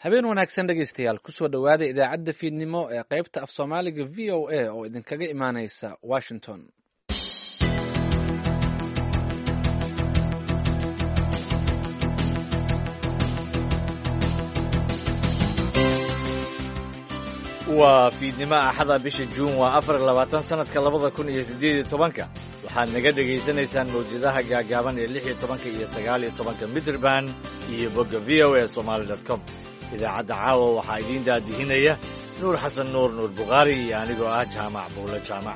habeen wanaagsan dhegaystayaal kusoo dhowaada idaacadda fiidnimo ee qaybta af soomaaliga v o a oo idinkaga imaanaysa washington. waa fiidnimo axada bisha juun waa 4 sanadka 2018 waxaad naga dhegaysanaysaan mawjadaha gaagaaban ee 16 iyo 19 midraband iyo bogga voa somali.com. idaacadda caawa waxaa idiin daadihinaya nuur xasan nuur bukhaari iyo anigoo ah jaamac buulo jaamac.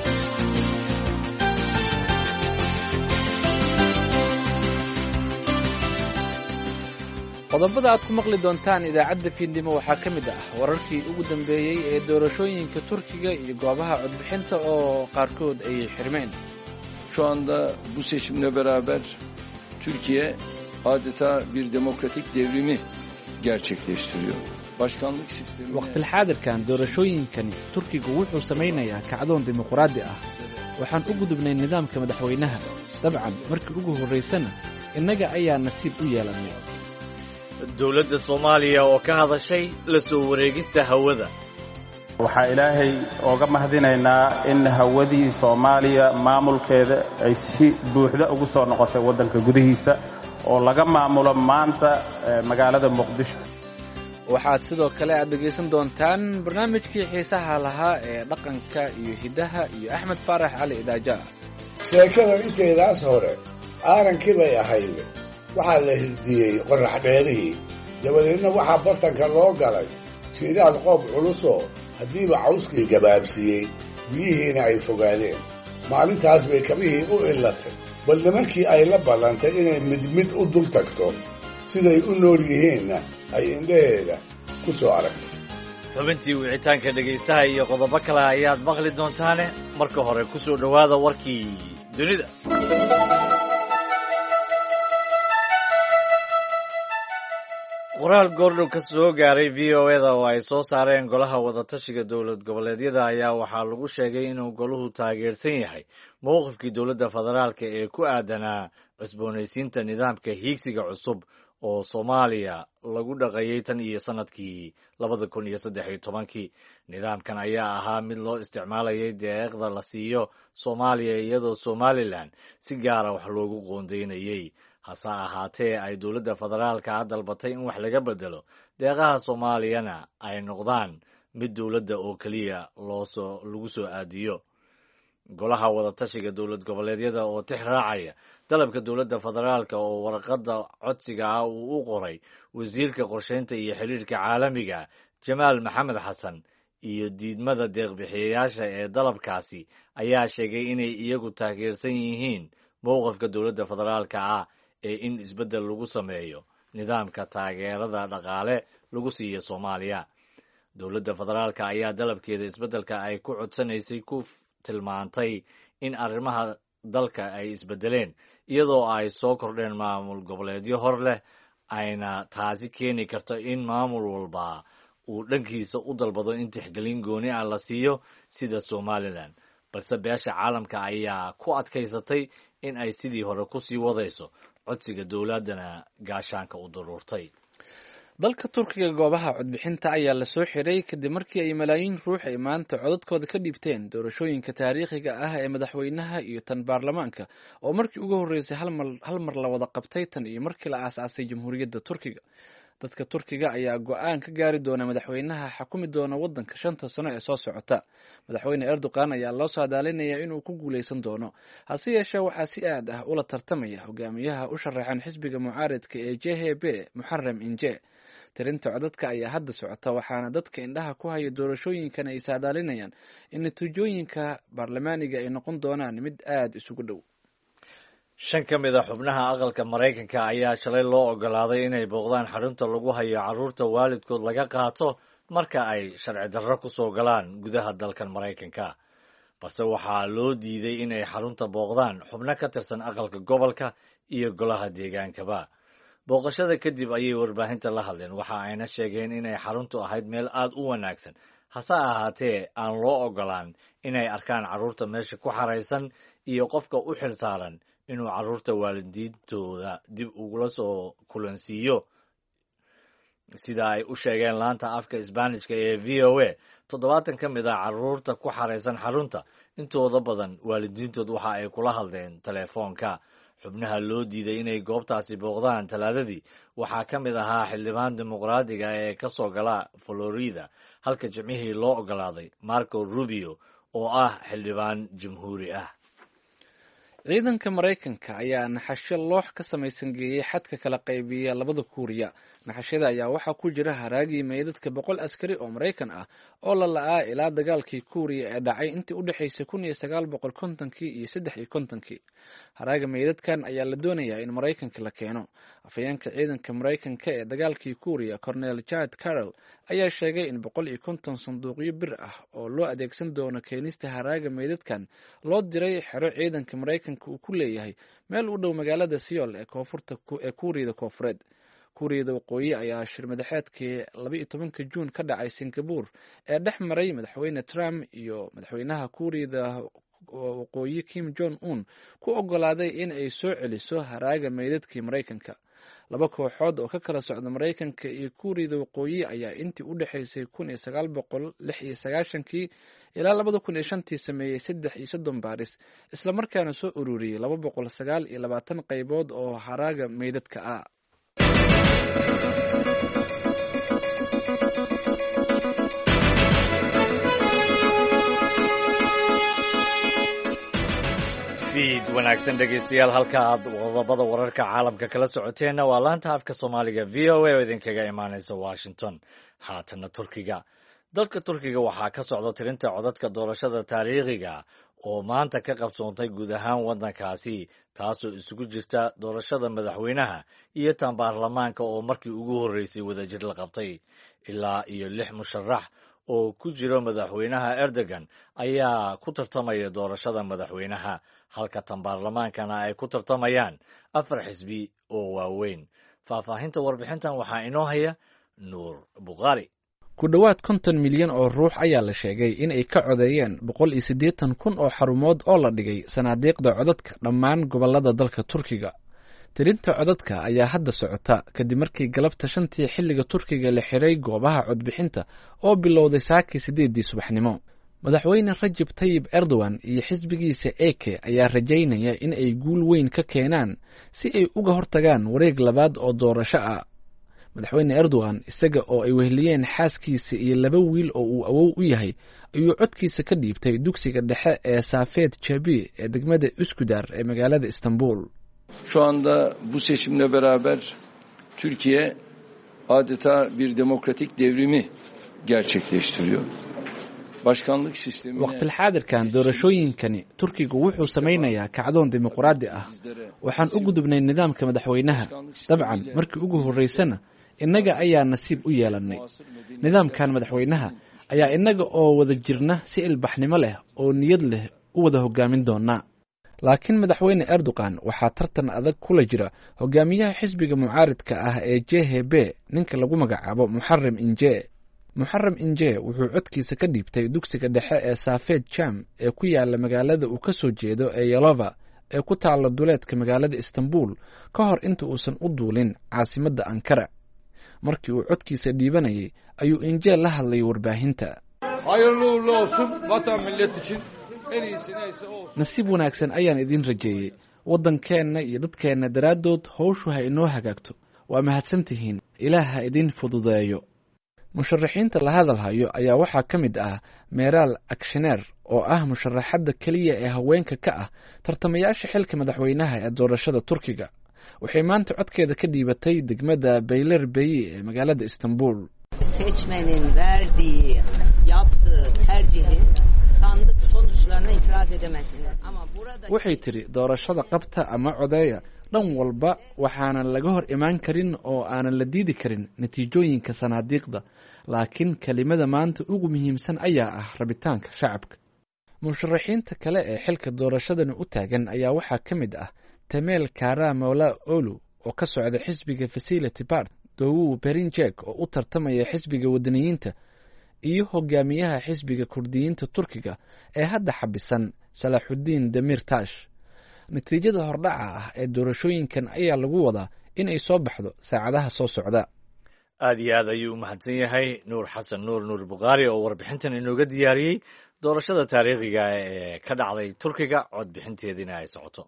qodobada aad ku maqli doontaan idaacadda fiidnimo waxaa ka mid ah wararkii ugu dambeeyey ee doorashooyinka Turkiga iyo goobaha codbixinta oo qaarkood ay xirmeen. Şu anda bu seçimle beraber Türkiye adeta bir demokratik devrimi gerçekleştiriyor. Başkanlık sistemi waqti xaadirkan doorashooyinkani Turkigu wuxuu samaynayaa kacdoon dimuqraadi ah. waxaan u gudubnay nidaamka madaxweynaha. dabcan markii ugu horeysana innaga ayaa nasiib u yeelanay. dowladda Soomaaliya oo ka hadashay la soo wareegista hawada. waxaa ilaahay ooga mahadinaynaa in hawadii Soomaaliya maamulkeeda ay si buuxda ugu soo noqotay waddanka gudihiisa oo laga maamulo maanta magaalada Muqdisho. waxaad sidoo kale aad dhegaysan doontaan barnaamijkii xiisaha lahaa ee dhaqanka iyo hidaha iyo Axmed Faarax Cali Idaaja. sheekada inteedaas hore aarankii bay ahayd. waxaa la hirdiyey qorax dheerihii dabadeedna waxaa bartanka loo galay jiiraad qoob culusoo haddiiba cawskii gabaabsiiyey biyihiina ay fogaadeen. maalintaas bay kabihii u illatay bal nimankii ay la ballantay inay mid u dul tagto siday u nool yihiinna ay indhaheeda ku soo aragtay. xubintii wicitaanka dhegaystaha iyo qodobo kale ayaad maqli doontaane marka hore ku soo dhowaada warkii dunida. qoraal goordhow ka soo gaaray VOA-da oo ay soo saareen golaha wadatashiga dowlad goboleedyada ayaa waxaa lagu sheegay inuu goluhu taageersan yahay mowqifkii dowladda federaalka ee ku aadanaa cusboonaysiinta nidaamka hiigsiga cusub oo Soomaaliya lagu dhaqayay tan iyo sanadkii 2013. nidaamkan ayaa ahaa mid loo isticmaalayay deeqda la siiyo Soomaaliya iyadoo Somaliland si gaara wax loogu qoondeynayay. hase ahaatee ay dowladda federaalka dalbatay in wax laga bedelo deeqaha Soomaaliyana ay noqdaan mid dowladda oo keliya lagu soo aadiyo. golaha wadatashiga dowlad goboleedyada oo tix raacaya dalabka dowladda federaalka oo warqadda codsiga ah uu u qoray wasiirka qorsheynta iyo xiriirka caalamiga Jamaal Maxamed Xasan iyo diidmada deeq-bixiyayaasha ee dalabkaasi ayaa sheegay inay iyagu taageersan yihiin mowqifka dowladda federaalka ah ee in isbeddel lagu sameeyo nidaamka taageerada dhaqaale lagu siiyo Soomaaliya. dowladda federaalka ayaa dalabkeeda isbeddelka ay ku codsanaysay ku tilmaantay in arrimaha dalka ay isbeddeleen iyadoo ay soo kordheen maamul goboleedyo hor leh ayna taasi keeni karto in maamul walba uu dhankiisa u dalbado in tixgelin gooni ah la siiyo sida Somaliland, balse beesha caalamka ayaa ku adkaysatay in ay sidii hore ku sii wadayso codsiga dowladana gaashaanka u daruurtay. dalka Turkiga goobaha codbixinta ayaa la soo xiray kadib markii ay malaayiin ruux ay maanta codadkooda ka dhiibteen doorashooyinka taariikhiga ah ee madaxweynaha iyo tan baarlamaanka oo markii ugu horeysay hal mar la wada qabtay tan iyo markii la aasaasay jamhuuriyadda Turkiga. dadka Turkiga ayaa go'aan ka gaari doona madaxweynaha xukumi doona waddanka 5 sano ee soo socota. madaxweyne Erdogan ayaa loo saadaalinayaa inuu ku guuleysan doono. hase yeeshee waxaa si aad ah ula tartamaya hogaamiyaha u sharaxan xisbiga mucaaradka ee CHP Muharrem Ince. tirinta codadka ayaa hadda socota waxaana dadka indhaha ku haya doorashooyinkan ay saadaalinayaan in natiijooyinka baarlamaaniga ay noqon doonaan mid aad isugu dhow. 5 ka mid a xubnaha aqalka Mareykanka ayaa shalay loo ogolaaday inay booqdaan xarunta lagu hayo carruurta waalidkood laga qaato marka ay sharci darro ku soo galaan gudaha dalkan Mareykanka, balse waxaa loo diiday inay xarunta booqdaan xubno ka tirsan aqalka gobolka iyo golaha deegaankaba. booqashada kadib ayay warbaahinta la hadleen waxa ayna sheegeen inay xaruntu ahayd meel aad u wanaagsan, hase ahaatee aan loo ogolaan inay arkaan carruurta meesha ku xaraysan iyo qofka u xilsaaran inuu carruurta waalidiintooda dib ugula soo kulansiiyo sida ay u sheegeen laanta afka isbaanishka ee v o a 70 ka mid ah carruurta ku xaraysan xarunta intooda badan waalidiintood waxa ay kula hadleen teleefoonka. xubnaha loo diiday inay goobtaasi booqdaan talaadadii waxaa ka mid ahaa xildhibaan dimuqraadiga ee ka soo gala Florida, halka jimcihii loo ogolaaday Marco Rubio oo ah xildhibaan jamhuuri ah. ciidanka Maraykanka ayaa naxasho loox ka samaysan geeyay xadka kala qaybiya labada Kuuriya. naxashada ayaa waxaa ku jira haraagii meydadka 100 askari oo Maraykan ah oo la la'aa ilaa dagaalkii Kuuriya ee dhacay intii u dhaxaysay 1950 iyo 53. haraaga meydadkan ayaa la doonayaa in Maraykanka la keeno. afayeenka ciidanka Maraykanka ee dagaalkii Kuuriya, Colonel Chad Carroll, ayaa sheegay in 150 sanduuqyo bir ah oo loo adeegsan doono keenista haraaga meydadkan loo diray xero ciidanka Maraykanka uu ku leeyahay meel u dhow magaalada Seoul ee koonfurta ee Kuuriyada Koonfureed. Kuuriyada Waqooyi ayaa shir madaxeedkii 12 Juun ka dhacay Singapore ee dhex maray madaxweyne Trump iyo madaxweynaha Kuuriyada Waqooyi Kim Jong Un ku ogolaaday in ay soo celiso haraaga meydadkii Maraykanka. laba kooxood oo ka kala socda Maraykanka iyo Kuuriyada Waqooyi ayaa intii u dhaxaysay 1996 ilaa 2005 sameeyay 33 baaris, isla markaana soo ururiyay 229 qaybood oo haraaga meydadka ah. wanaagsan dhegeystayaal, halka aad qodobada wararka caalamka kala socoteenna waa laanta afka Soomaaliga VOA oo idinkaga imaanaysa Washington. haatana Turkiga. dalka Turkiga waxaa ka socda tirinta codadka doorashada taariikhiga oo maanta ka qabsoontay guud ahaan waddankaasi, taasoo isugu jirta doorashada madaxweynaha iyo tan baarlamaanka oo markii ugu horreysay wadajir la qabtay. ilaa iyo 6 musharax oo ku jiro madaxweynaha Erdogan ayaa ku tartamaya doorashada madaxweynaha, halka tan baarlamaankana ay ku tartamayaan 4 xisbi oo waaweyn. faahfaahinta warbixintan waxaa inoo haya Nuur Bukhari. ku dhowaad 50 milyan oo ruux ayaa la sheegay in ay ka codeeyeen 180,000 oo xarumood oo la dhigay sanaadiiqda codadka dhammaan gobolada dalka Turkiga. tirinta codadka ayaa hadda socota kadib markii galabta 5tii xilliga Turkiga la xiray goobaha codbixinta oo bilowday saakii 8 subaxnimo. madaxweyne Rajab Tayyip Erdogan iyo xisbigiisa AK ayaa rajaynaya in ay guul weyn ka keenaan si ay uga hortagaan wareeg labaad oo doorasho ah. madaxweyne Erdogan, isaga oo ay weheliyeen xaaskiisa iyo 2 wiil oo uu awow u yahay, ayuu codkiisa ka dhiibtay dugsiga dhexe ee Safed Çebi ee degmada Üsküdar ee magaalada Istanbul. Şu anda bu seçimle beraber Türkiye adeta bir demokratik devrimi gerçekleştiriyor. Başkanlık sistemine waqtil xaadirkan doorashooyinkani Turkigu wuxuu samaynayaa kacdoon dimuqraadi ah. waxaan u gudubnay nidaamka madaxweynaha. dabcan markii ugu horeysana innaga ayaa nasiib u yeelanay. nidaamkan madaxweynaha ayaa innaga oo wada jirna si ilbaxnimo leh oo niyad leh u wada hogaamin doonaa. laakiin madaxweyne Erdogan waxaa tartan adag kula jira hogaamiyaha xisbiga mucaaridka ah ee CHP, ninka lagu magacaabo Muharrem Ince. Muharrem Ince wuxuu codkiisa ka dhiibtay dugsiga dhexe ee Safed Cem ee ku yaala magaalada uu ka soo jeedo ee Yalova ee ku taala duleedka magaalada Istanbul ka hor inta uusan u duulin caasimadda Ankara. markii uu codkiisa dhiibanayay ayuu Ince la hadlay warbaahinta. hayırlı uğurlu olsun vatan millet için. nasiib wanaagsan ayaan idin rajeeyay. waddankeenna iyo dadkeenna daraaddood howshu ha inoo hagaagto. waa mahadsantihiin. ilaah ha idin fududeeyo. musharaxiinta la hadalhayo ayaa waxaa ka mid ah Meral Akşener oo ah musharaxadda keliya ee haweenka ka ah tartamayaasha xilka madaxweynaha ee doorashada Turkiga. waxay maanta codkeeda ka dhiibatay degmada Beylerbeyi ee magaalada Istanbul. seçmenin verdiği, yaptığı tercihi sandık sonuçlarına itiraz edemezsiniz. Ama burada waxay tiri doorashada qabta ama codeeya dhan walba waxaanan laga hor imaan karin oo aanan la diidi karin natiijooyinka sanaadiiqda, laakiin kelimada maanta ugu muhiimsan ayaa ah rabitaanka shacabka. musharaxiinta kale ee xilka doorashadani u taagan ayaa waxaa ka mid ah Temel Karamollaoğlu oo ka socda xisbiga Facility Party, Doğu Perinçek oo u tartamaya xisbiga wadaniyiinta, iyo hogaamiyaha xisbiga Kurdiyiinta Turkiga ee hadda xabisan Salahuddin Demirtaş. natiijada hordhaca ah ee doorashooyinkan ayaa lagu wadaa in ay soo baxdo saacadaha soo socda. aad iyo aad ayuu u mahadsan yahay nuur xasan nuur bukhaari oo warbixintan inooga diyaariyey doorashada taariikhiga ee ka dhacday turkiga codbixinteediina ay socoto.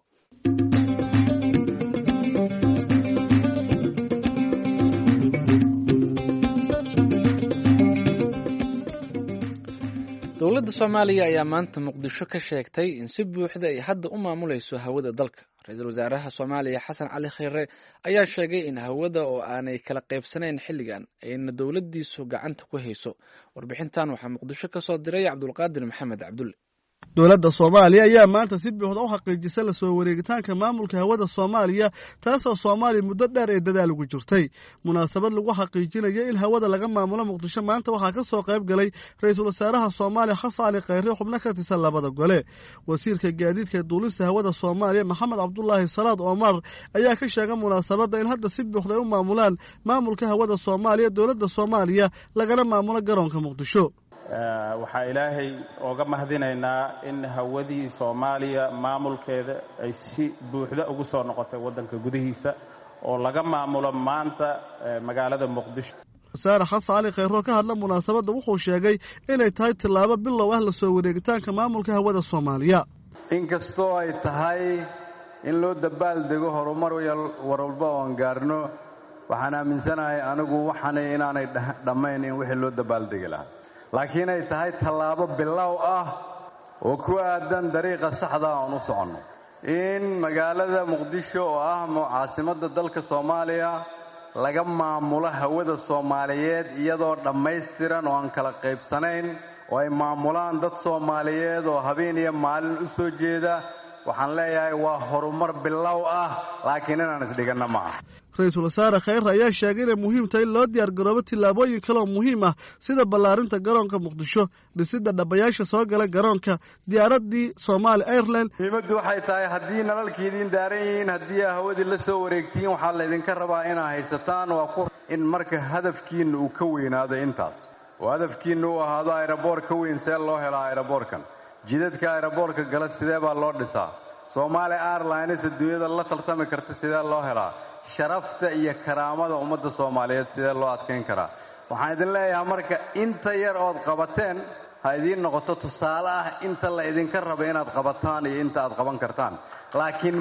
dowladda Soomaaliya ayaa maanta Muqdisho ka sheegtay in si buuxda ay hadda u maamulayso hawada dalka. Ra'iisul Wasaaraha Soomaaliya Xasan Cali Khayre ayaa sheegay in hawada oo aanay kala qaybsanayn xilligan ayna dowladdiisu gacanta ku hayso. Warbixintan waxaa Muqdisho ka soo diray Cabdulqaadir Maxamed Cabdulle. dowladda Soomaaliya ayaa maanta si buuxda u xaqiijisay la soo wareegitaanka maamulka hawada Soomaaliya taasoo Soomaaliya muddo dheer ay dadaal ugu jirtay. Munaasabad lagu xaqiijinayo in hawada laga maamulo Muqdisho maanta waxaa ka soo qayb galay Ra'iisul Wasaaraha Soomaaliya Xasan Cali Khayre xubno ka tirsan labada gole. Wasiirka gaadiidka ee duulista hawada Soomaaliya Maxamed Cabdullaahi Salaad Omar ayaa ka sheegay munaasabadda in hadda si buuxda u maamulaan maamulka hawada Soomaaliya dowladda Soomaaliya lagana maamulo garoonka Muqdisho. waxaa ilaahay ooga mahadinaynaa in hawadii Soomaaliya maamulkeeda ay si buuxda ugu soo noqotay wadanka gudihiisa oo laga maamulo maanta magaalada Muqdisho. Wasaare Xasan Cali Khayre ka hadla munaasabadda wuxuu sheegay inay tahay tilaabo bilow ah la soo wareegitaanka maamulka hawada Soomaaliya. inkastoo ay tahay in loo dabaaldego horumar walba oo aan gaarno waxaan aaminsanahay anigu waxaanay inaanay dhammayn in wixii loo dabaaldegi lahaa laakiin ay tahay tallaabo bilow ah oo ku aadan dariiqa saxda ah oo u socono in magaalada Muqdisho oo ah caasimadda dalka Soomaaliya laga maamulo hawada Soomaaliyeed iyadoo dhammaystiran oo aan kala qaybsanayn oo ay maamulaan dad Soomaaliyeed oo habeen iyo maalin u soo jeeda waxaan leeyahay waa horumar bilow ah laakiin inaan isdhiganna ma aha. Ra'iisul Wasaare Khayre ayaa sheegay in muhiim tahay in loo diyaar garoobo tilaabooyin kale oo muhiim ah sida ballaarinta garoonka Muqdisho, dhisidda dhabayaasha soo gala garoonka, diyaaradii Somali Airline. muhiimaddu waxay tahay haddii nalalkiidin daaran yihiin haddii hawadii la soo wareegtiin waxaa la idinka rabaa inaad haysataan waa ku in marka hadafkiinna uu ka weynaado intaas oo hadafkiinna uu ahaado aeroboor ka weyn see loo helaa aeroboorkan jidadka aeroboorka gala sidee baa loo dhisaa Somali Airlines adduunyada la tartami karta sidee loo helaa sharafta iyo karaamada ummadda Soomaaliyeed sidee loo adkeyn karaa waxaan idin leeyahay marka inta yar oo qabateen ha idin noqoto tusaale ah inta la idinka rabo inaad qabataan iyo inta aad qaban kartaan laakiin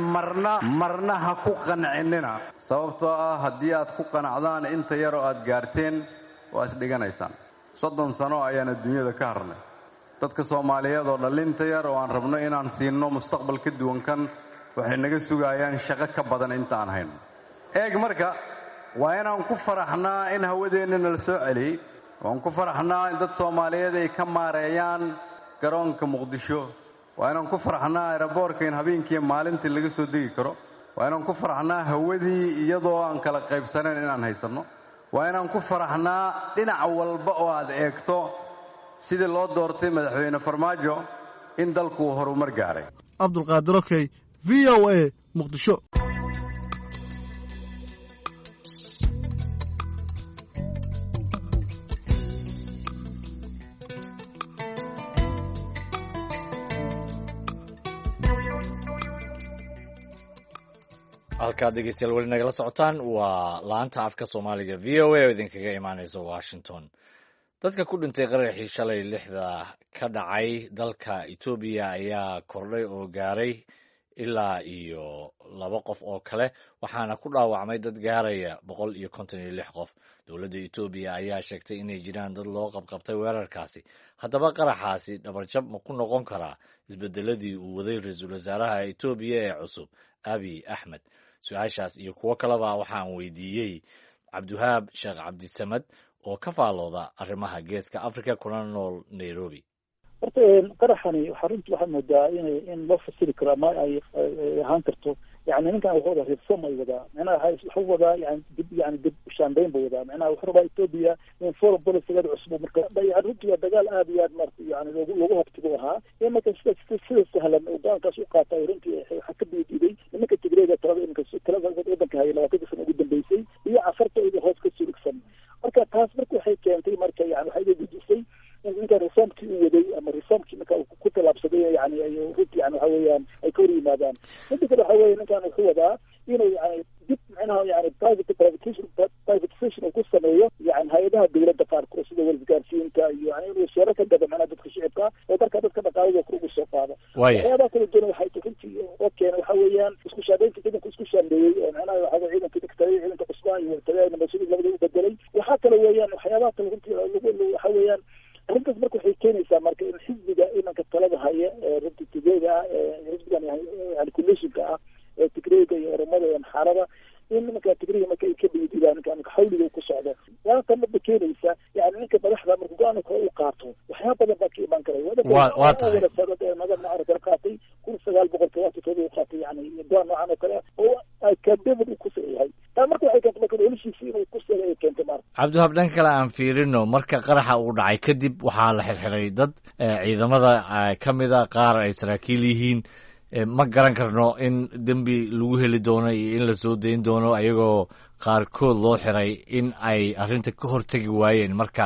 marna ha ku qancinina sababtoo ah haddii aad ku qanacdaan inta yar oo aad gaarteen waa isdhiganaysaan 30 sano ayaan adduunyada ka harnay dadka Soomaaliyeed oo dhalinta yar oo aan rabno inaan siino mustaqbal ka duwan kan waxay naga sugayaan shaqo ka badan inta aan hayno eeg marka waa inaan ku faraxnaa in hawadeennana la soo celiyey waan ku faraxnaa in dad Soomaaliyeed ay ka maareeyaan garoonka Muqdisho waa inaan ku faraxnaa aeroboorka in habeenkii maalintii laga soo degi karo waa inaan ku faraxnaa hawadii iyadoo aan kala qaybsanayn inaan haysano waa inaan ku faraxnaa dhinac walba oo aad eegto sidii loo doortay madaxweyne Farmaajo in dalku horumar gaaray. Cabdulqaadir Okey VOA Muqdisho. halkaad dhegeystayaal weli nagala socotaan waa laanta afka Soomaaliga VOA oo idinkaga imaanaysa Washington. dadka ku dhintay qaraxii shalay 6 ka dhacay dalka Itoobiya ayaa kordhay oo gaaray ilaa iyo 2 qof oo kale waxaana ku dhaawacmay dad gaaraya 156 qof. Dowladda Itoobiya ayaa sheegtay inay jiraan dad loo qabqabtay weerarkaasi. Haddaba qaraxaasi dhabarjab ma ku noqon karaa isbedeladii uu waday Ra'iisul Wasaaraha Itoobiya ee cusub Abiy Ahmed? Su'aashaas iyo kuwo kaleba waxaan weydiiyey Cabdiwahaab Sheekh Cabdisamad oo ka faalooda arrimaha geeska Afrika kuna nool Nairobi. horta qaraxani runtii waxaa moodaa in loo fasiri karo ama ay ahaan karto yani ninkan wuxuu wadaa reform ay wadaa macnaha wuxuu wadaa dib ushaanbeyn buu wadaa macnaha wuxuu rabaa Ethiopia in foreign policy cusub marka runtii waa dagaal aad iyo aad marka yani lagu habtigo ahaa in marka sida sahlan ugaankaas u qaatay runtii waxa ka diiday nimanka Tigreega talada wadanka hayay 20 sano ugu dambeysay iyo afarta iyo hoos ka surugsan marka taas marka waxay keentay marka yani waxay gudisay inta reformkii uu waday ama reformkii marka ku talaabsaday yani runtii yani waxa weeyaan ay ka yimaadaan inta kale waxa weeyaan ninkan wuxuu wadaa inuu yani dib macnaha yani privatization ku sameeyo hay-adaha dawladda qaarkood sida wasgaarsiinta iyo yani inuu seero ka gado macnaha dadka shicibka oo markaa dadka dhaqaalada ugu soo qaado waxyaabaha kala duwan waxay runtii oo keena waxa weeyaan isku shaandhaynta ciidanku isku shaandheeyey macnaha waxa ciidanka degtay ciidanka cusbaan iyo tagayna mas-uuliyad labada u bedelay waxaa kale weeyaan waxyaabaha kale runtii waxa weeyaan arrintaas marka waxay keenaysaa marka in xisbiga imanka talada haya runtii tigreega ah xisbigan yani coalitionka ah ee tigreega iyo oromada iyo amxaarada in nimanka tigreega marka ay ka dhiididaan ninka xawliga ku socdo waata mada keenaysa yani ninka madaxda marka go-aanka kale u qaato waxyaaba badan baa ka imaan karaya waa tahay madana aragkala qaatay 1970 u qaatay yani go-aan noocan oo kale oo akademid uu ku sayahay taa marka waxay keentay marka noloshiisa inuu ku sayahay keentay marka cabdiwahab dhanka kale aan fiirino marka qaraxa uu dhacay kadib waxaa la xirxiray dad ciidamada ka mid a qaar ay saraakiil yihiin ma garan karno in dembi lagu heli doono iyo in lasoo dayn doono ayagoo qaarkood loo xiray in ay arrinta ka hortegi waayeen marka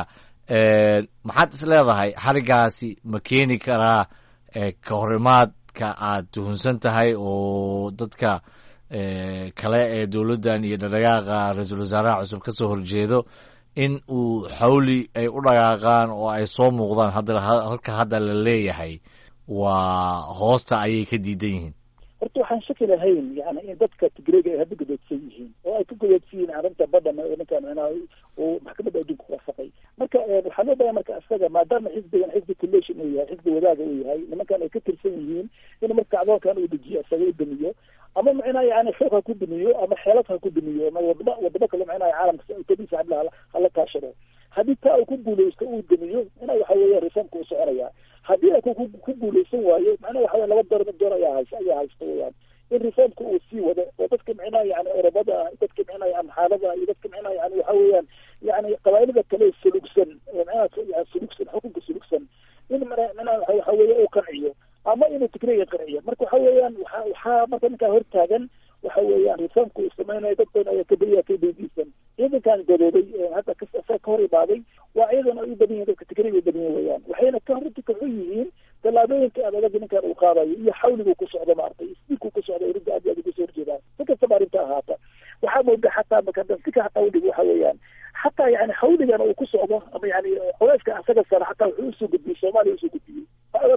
maxaad is leedahay xarigaasi ma keeni karaa ka horimaadka aad tuhunsan tahay oo dadka kale ee dowladdan iyo dhadhaqaaqa ra-iisul wasaaraha cusub ka soo horjeedo in uu xawli ay u dhaqaaqaan oo ay soo muuqdaan halka hadda la leeyahay waa hoosta ayay ka diidan yihiin horta waxaan shaki lahayn yani in dadka tigreega ay hadda godoodsan yihiin oo ay ka godoodsan yihiin arrinta badhan ninkan macnaha uu maxkamadda adduunka ku waafaqay marka waxaa loo baahan marka isaga maadaama xisbigan xisbi coalition uu yahay xisbi wadaaga uu yahay nimankan ay ka tirsan yihiin in marka kacdoonkan uu dejiyo isaga u damiyo ama macnaha yani xoog ha ku damiyo ama xeelad ha ku damiyo ama wadamo kale macnaha caalamka utadiisa hadla hala kaashado haddii taa uu ku guuleysto uu damiyo ina waxa weeya reformka uu soconaya haddii ay ku guuleysan waayo macnaha waxa weya laba door ayaa haysta weyaan in reformka uu sii wado oo dadka macnaha yani oromada ah dadka macnaha amxaalada iyo dadka macnaha yani waxa weeyaan yani qabaa'ilada kale sulugsan macnaha sulugsan xukunka sulugsan in macnaha waxa weeya uu qanciyo ama inuu tigreega qanciyo marka waxa weeyaan waxaa marka ninkaa hortaagan waxa weeyaan reformka uu samaynayo dad badan ayaa ka daydiisan ciidankan gadooday hadda ka hor imaaday waa ciidan ay u badan yihin dadka tigreega u badan yihin weyaan waxayna ka runti kaxun yihiin tallaabooyinka adag ninkan uu qaadayo iyo xawligu ku socdo maaragtay isbiilku ku socdo rinta aad aad ugu soo horjeedaan si kastaba arrinta ahaata waxaa mooda xataa makadasika xataa udhig waxa weeyaan xataa yani xawligan uu ku socdo ama yani culeyska asaga sara xataa wuxuu usoo gudbiyey soomaaliya usoo gudbiyey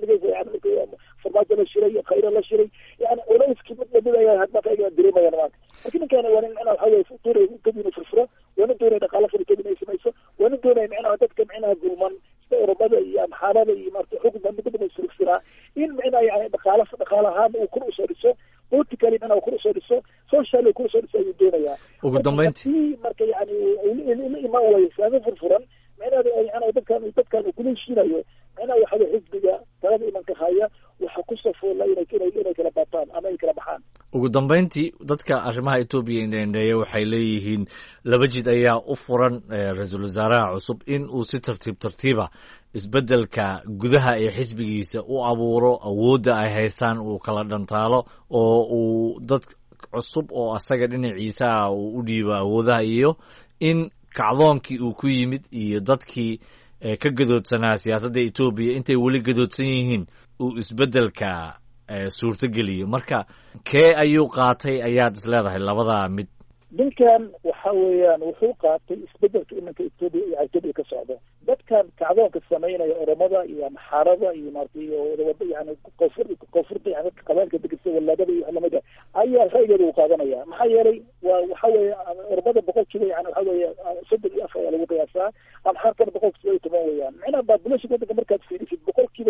farmaajo la shiray khayro la shiray yani culeyskii mid lamid ayaa hadmaka ayaga dareemayaan maanta marka ninkaana waa nin macnaha waxa weye doonaya kadina furfuro waa nin doonaya dhaqaala fari kadina ay samayso waa nin doonaya macnaha dadka macnaha gulman sida oromada iyo amxaalada iyo marta xukuma mid badan surugsanaa in macnaha yani dhaqaala ahaan uu kor usoo dhiso politically macnaha kor usoo dhiso socially kor usoo dhiso ayuu doonayaa ugu dambeyntii marka yani la imaan waayo saami furfuran macnaha dadkan uu kula heshiinayo macnaha waxa weye xisbiga talada imanka haya waxa ku safoola inay kala baataan ama ay kala baxaan ugu dambeyntii dadka arrimaha etoobiya indhendheeya waxay leeyihiin laba jid ayaa u furan ra-iisul wasaaraha cusub in uu si tartiiba isbeddelka gudaha ee xisbigiisa u abuuro awoodda ay haystaan uu kala dhantaalo oo uu dad cusub oo asaga dhinaciisa ah uu u dhiibo awoodaha iyo in kacdoonkii uu ku yimid iyo dadkii ka gadoodsanaa siyaasadda etoobiya intay weli gadoodsan yihiin uu isbeddelka suurtogeliyo marka kee ayuu qaatay ayaad is leedahay labadaa mid ninkan waxa weeyaan wuxuu qaatay isbedelka imanka etoobiya ka socda dadkan kacdoonka samaynaya oromada iyo amxaarada iyo maarata iyo yani koonfurta yani qabailka degesa walaadada iyo lamida ayaa ra'yigeeda uu qaadanaya maxaa yeelay waa waxa weeye oromada boqolkiiba yani waxa weeye 34 ayaa lagu qiyaasaa amxaarkana 10% weeyaan macnaha population wadanka markaad fiirisid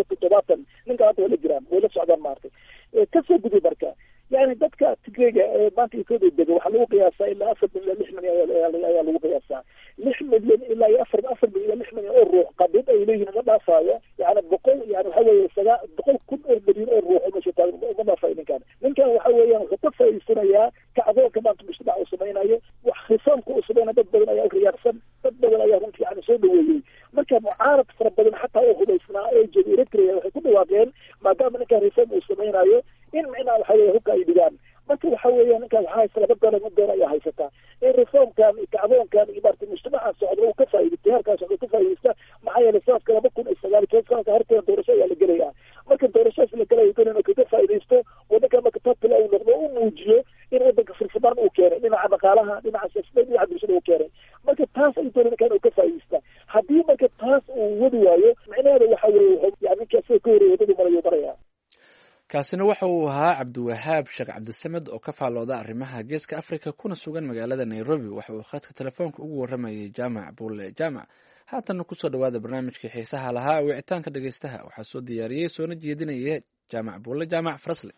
70% ninka hadda wala jiraan way la socdaan maartay kasoo gudub marka yani dadka tigreega maanta etoobiya dega waxaa lagu qiyaasaa ilaa 4 milyan 6 milyan ayaa lagu qiyaasaa 6 milyan ilaa 4 milyan 6 milyan oo ruux qadid ay leeyihiin ma dhaafaayo yani boqol yani waxa weeye 100,000 oo milyan oo ruux meesha taagan ma dhaafaayo ninkan waxa weeyaan wuxuu ka faa'iidsanayaa kacdoonka maanta mujtamaca uu samaynayo wax khisaamka uu samaynayo dad badan ayaa u riyaarsan dad badan ayaa runtii yani soo dhaweeyey marka mucaarad fara badan xataa oo hubaysnaa ee jooga eritrea waxay ku dhawaaqeen maadaama ninkan risaam uu samaynayo in macnaha waxa weeye hubka ay dhigaan marka waxa weeya ninkan waxaa haysta laba doon ayaa haysataa in reformkan kacdoonkan iyo maarta mujtamaca socda uu ka faa'iidaysta heerkaas uu ka faa'iidaysta maxaa yeelay sanadka 2009 sanadka horteeda doorasho ayaa la gelayaa marka doorashadas la gelayo inuu ka faa'iidaysto wadanka marka total uu noqdo uu muujiyo in wadanka furfurnaan uu keenay dhinaca dhaqaalaha dhinaca siyaasadda dhinaca bulshada uu keenay marka taas ay doonayaan inuu ka faa'iideystaa. haddii marka taas uu wadi waayo micnaheeda waxa weeye yani ninka asaga ka horreeya wadadii marayo baraya. kaasina waxa uu ahaa cabdiwahaab sheekh cabdisamed oo ka faallooda arrimaha geeska africa kuna sugan magaalada nairobi. waxa uu khadka telefoonka ugu waramayay jaamac buule jaamac. haatanna kusoo dhawaada barnaamijkii xiisaha lahaa wicitaanka dhegeystaha. waxaa soo diyaariyey soona jeedinaya jaamac buule jaamac farasle.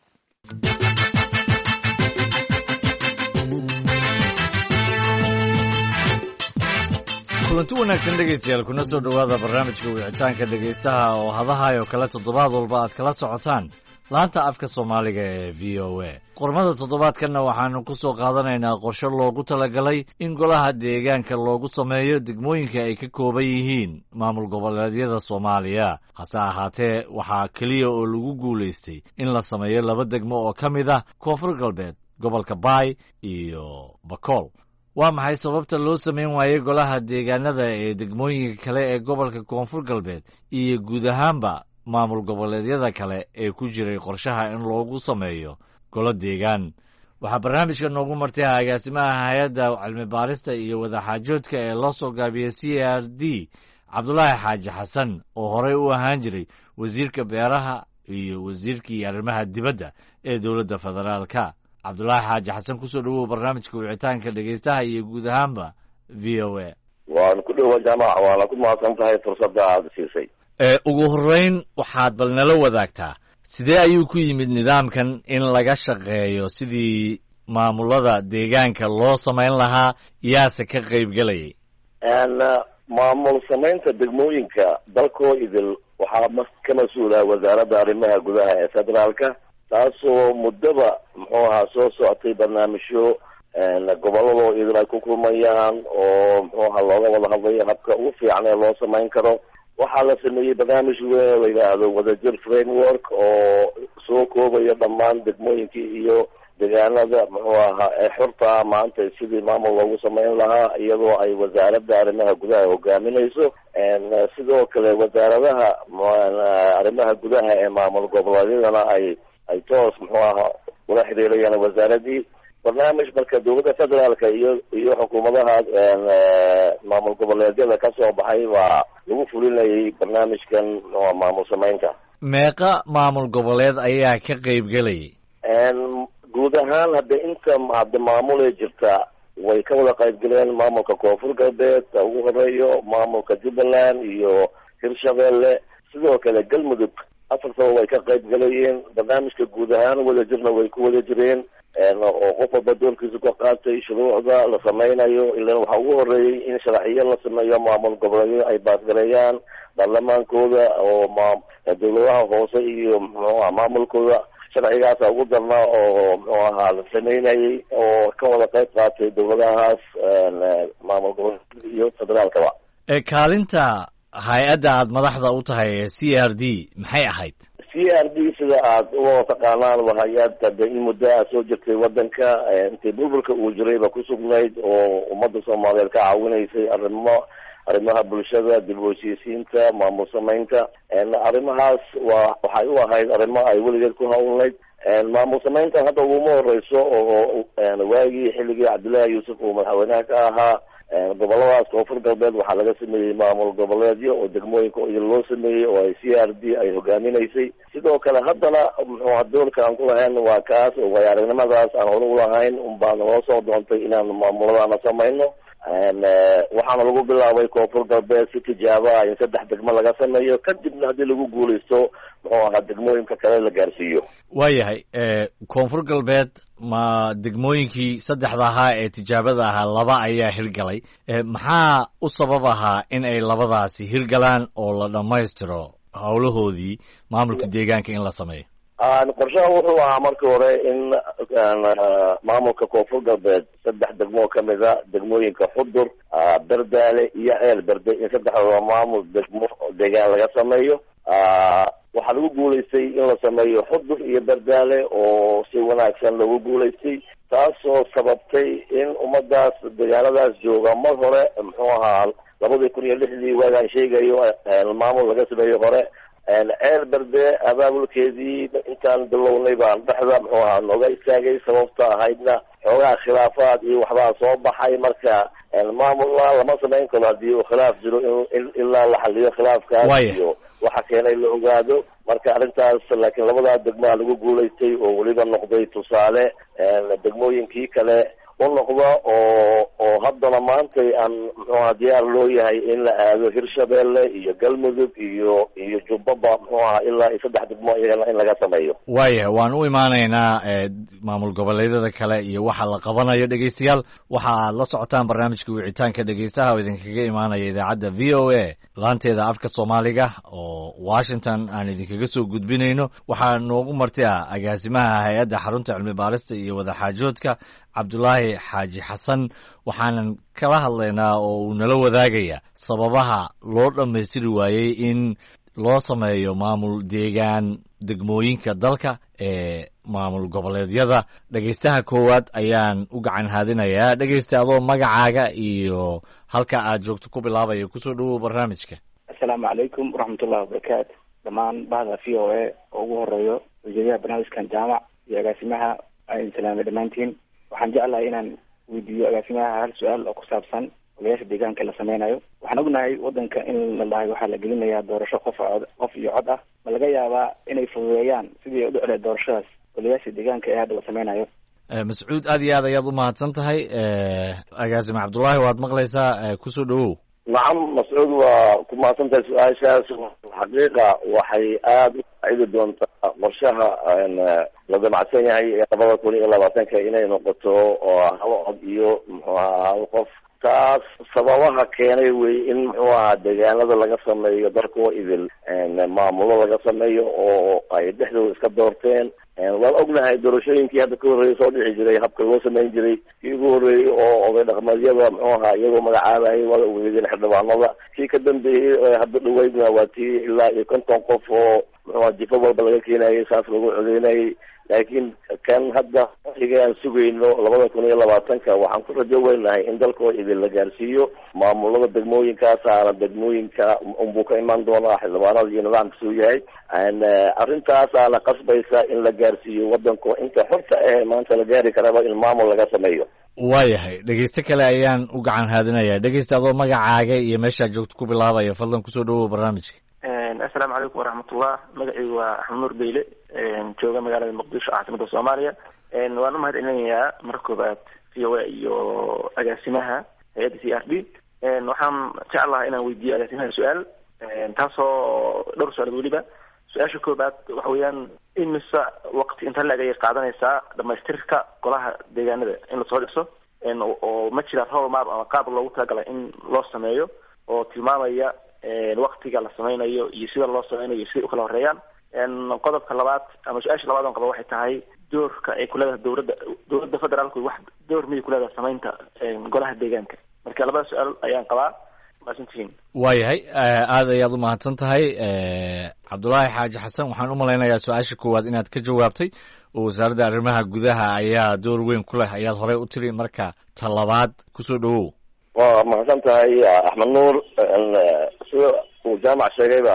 kulanti wanaagsan dhegeystayaal kuna soo dhowaada barnaamijka wicitaanka dhegeystaha oo hadahaayoo kale toddobaad walba aad kala socotaan laanta afka soomaaliga ee v o a. qormada toddobaadkanna waxaanu ku soo qaadanaynaa qorshe loogu talagalay in golaha deegaanka loogu sameeyo degmooyinka ay ka kooban yihiin maamul goboleedyada soomaaliya. hase ahaatee waxaa keliya oo lagu guulaystay in la sameeyo 2 degmo oo ka mid ah koonfur galbeed, gobolka baay iyo bakool. waa maxay sababta loo samayn waayey golaha deegaanada ee degmooyinka kale ee gobolka koonfur galbeed iyo guud ahaanba maamul goboleedyada kale ee ku jiray qorshaha in loogu sameeyo golo deegaan? waxaa barnaamijka noogu martay agaasimaha hay-adda cilmi baarista iyo wadaxaajoodka ee loo soo gaabiyey c r d cabdulaahi xaaji xasan oo horey u ahaan jiray wasiirka beeraha iyo wasiirkii arrimaha dibadda ee dowladda federaalka. cabdulaahi xaaji xasan, kusoo dhawow barnaamijka wicitaanka dhegeystaha iyo guud ahaanba v o a. waan ku dhowa jaamac, waana ku mahadsan tahay fursadda aada siisay. ugu horreyn waxaad bal nala wadaagtaa sidee ayuu ku yimid nidaamkan in laga shaqeeyo sidii maamulada deegaanka loo samayn lahaa, yaase ka qaybgelayay? maamul samaynta degmooyinka dalkoo idil waxaa ka mas-uula wasaaradda arrimaha gudaha ee federaalka, taasoo muddaba muxuu ahaa soo socotay barnaamijyo gobolladoo idil ay ku kulmayaan oo muxuu ahaa looga wada hadlayo habka ugu fiican ee loo samayn karo. waxaa la sameeyey barnaamij weyn la yidhaahdo wadajir framework oo soo koobayo dhammaan degmooyinkii iyo deegaanada muxuu ahaa ee xurta maanta sidii maamul loogu samayn lahaa, iyadoo ay wasaaradda arrimaha gudaha hogaaminayso. sidoo kale wasaaradaha arrimaha gudaha ee maamul goboleedyadana ay toos muxuu ahaa ula xiriirayaan wasaaradii. barnaamij marka dowladda federaalka iyo xukuumadaha maamul goboleedyada ka soo baxay waa lagu fulinayay barnaamijkan maamul samaynta. meeqa maamul goboleed ayaa ka qaybgelayay? guud ahaan hadda maamulee jirta way ka wada qaybgaleen maamulka koonfur galbeed ugu horeeyo, maamulka jubbaland iyo hirshabeelle, sidoo kale galmudug afartaba way ka qaybgalayeen. barnaamijka guud ahaan wadajirna way ku wada jireen oo qof walba doorkiisa ka qaatay. shuruucda la samaynayo ilan waxaa ugu horeeyey in sharciyo la sameeyo maamul goboleedyo ay baasgareeyaan baarlamaankooda oo dowladaha hoose iyo muxuuaha maamulkooda. sharcigaasa ugu darnaa oo muxuu ahaa la samaynayay oo ka wada qayb qaatay dowladahaas maamul goboleed iyo federaalkaba. kaalinta hay-adda aad madaxda u tahay ee c r d maxay ahayd? c r d sida aad u taqaanaan waa hay-ad hadda in muddo a soo jirtay waddanka intay burburka uu jirayba ku sugnayd oo ummadda soomaaliyeed ka caawinaysay arrimaha bulshada, dib u heshiisiinta, maamul samaynta. arrimahaas waxay u ahayd arrimo ay weligeed ku hawlnayd. maamul samaynta hadda uguma horeyso oo waagii xilligii cabdullaahi yuusuf uu madaxweynaha ka ahaa goboladaas koonfur galbeed waxaa laga sameeyey maamul goboleedyo oo degmooyinka idil loo sameeyey oo ay c r d ay hogaaminaysay. sidoo kale haddana muxuuha doorka aan ku lahayn waa kaas oo way aragnimadaas aan hore ulahayn unbaana loo soo doontay inaan maamuladaana samayno. waxaana lagu bilaabay koonfur galbeed si tijaaba in 3 degmo laga sameeyo, kadibna haddii lagu guulaysto muxuu ahaa degmooyinka kale la gaarsiiyo. waayahay koonfur galbeed ma degmooyinkii 3 ahaa ee tijaabada ahaa 2 ayaa hirgalay. maxaa u sabab ahaa in ay 2daasi hirgalaan oo la dhammaystiro howlahoodii maamulka deegaanka in la sameeyo? qorshaha wuxuu ahaa markii hore in maamulka koonfur galbeed 3 degmo kamid a degmooyinka xudur, berdaale iyo ceel berde in 3 maamul degmo deegaan laga sameeyo. waxaa lagu guulaystay in la sameeyo xudur iyo berdaale oo si wanaagsan lagu guulaystay, taasoo sababtay in ummadaas deegaanadaas jooga mar hore muxuu ahaa 2006 waagaan sheegayo maamul laga sameeyo hore. ceel berde abaabulkeedii intaan bilownay baan dhexda muxuu ahaa nooga istaagay, sababta ahaydna xoogaha khilaafaad iyo waxbaa soo baxay. marka maamulna lama samayn karo haddii uu khilaaf jiro ilaa la xaliyo khilaafkaas iyo waxa keenay la ogaado. marka arrintaas laakiin labadaa degmaa lagu guulaystay oo weliba noqday tusaale degmooyinkii kale u noqda oo haddana maantay aan muxuaha diyaar loo yahay in la aado Hirshabelle iyo Galmudug iyo Jubbaba muxuaha ilaa 3 degmo iyagana in laga sameeyo. waan u imaanaynaa maamul goboleedyada kale iyo waxa la qabanayo. dhegeystayaal waxa la socotaan barnaamijka wicitaanka dhegeystaha oo idinkaga imaanaya idaacadda VOA laanteeda afka Soomaaliga oo Washington aan idinkaga soo gudbinayno. waxaa noogu martay agaasimaha hay'adda xarunta cilmi baarista iyo wada xaajoodka Cabdullaahi Xaaji Xasan. waxaanan kala hadlaynaa oo uu nala wadaagaya sababaha loo dhammaystiri waayey in loo sameeyo maamul deegaan degmooyinka dalka ee maamul goboleedyada. dhegeystaha koowaad ayaan u gacan haadinayaa. dhegeysta adoo magacaaga iyo halka aad joogto ku bilaabaya kusoo dhawow barnaamijka. assalaamu calaykum waraxmatullahi wabarakaatu. dhammaan bahda VOA oo ugu horeeyo wasiiraha barnaamijkan jaamac iyo agaasimaha aan salaamay dhammaantiin. waxaan jeclahay inaan weydiiyo agaasimaha hal su-aal oo ku saabsan golayaasha deegaanka la sameynayo. waxaan ognahay wadanka in la dhahay waxaa la gelinayaa doorasho qof iyo cod ah. ma laga yaabaa inay fududeeyaan sidii u dhicday doorashadaas golayaasha deegaanka ee hadda la sameynayo? Mascuud, aad iyo aad ayaad u mahadsan tahay. agaasime Cabdullaahi waad maqlaysaa, kusoo dhawow. nacam Mascuud, waa ku mahadsantahay su-aashaas. xaqiiqa waxay aada u faaidi doontaa qorshaha la damacsan yahay ee 2020 inay noqoto oo hal cod iyo muxuu ahaa hal qof. taas sababaha keenay wey in muxuu ahaa deegaanada laga sameeyo dalkoo idil maamulo laga sameeyo oo ay dhexdooda iska doorteen. waan ognahay doorashooyinkii hadda ka horreeyay soo dhici jiray habka loo samayn jiray kii ugu horreeyey oo oday dhaqameedyada muxuu ahaa iyagoo magacaabayay waa ugeedeen xildhibaanada. kii ka dambeeyey hadda dhaweydna waa tii ilaa iyo 50 qof oo muxuu ahaa jifo walba laga keenayay saas lagu codeynayay. laakiin kan hadda aan sugayno 2020 waxaan ku rajo weynahay in dalkoo idin la gaarsiiyo maamulada degmooyinkaas aana degmooyinka unbuu ka iman doonaa xildhibaanada iyo nidaamkasuu yahay. arrintaas aana qasbaysa in la gaarsiiyo wadanko inta xorta maanta la gaari karaba in maamul laga sameeyo. waayahay, dhegeyste kale ayaan u gacan haadinayaa. dhegeysta adoo magacaaga iyo meeshaad joogto ku bilaabaya, fadlan kusoo dhawow barnaamijka. assalaamu calaykum waraxmatullah. magacaygu waa axmed nuur beyle, jooga magaalada muqdisho caasimada Soomaaliya. waan u mahadcelinayaa marka koobaad VOA iyo agaasimaha hay'adda CRD. waxaan jeclahay inaan weydiiyo agaasimaha su-aal taasoo dhowr su-aalood weliba. su-aasha koobaad waxa weeyaan imise waqti inta la-eg ayay qaadanaysaa dhamaystirka golaha deegaanada in lasoo dhiso, oo ma jira roadmap ama qaab loogu talagalay in loo sameeyo oo tilmaamaya waqtiga la sameynayo iyo sida loo sameynayo iyo sida u kala horeeyaan. qodobka labaad ama su-aasha labaad oo qaba waxay tahay doorka ay ku leedahay dowladda federaalku wax door miyay ku leedahay sameynta golaha deegaanka. marka labada su-aal ayaan qabaa. maasantihiin. waayahay, aad ayaad u mahadsan tahay Cabdullaahi Xaaji Xasan. waxaan u malaynayaa su-aasha koowaad inaad ka jawaabtay oo wasaaradda arrimaha gudaha ayaa door weyn ku leh ayaad horey u tiri. marka ta labaad kusoo dhawow. waa mahadsan tahay axmed nuur. sida uu jaamac sheegayba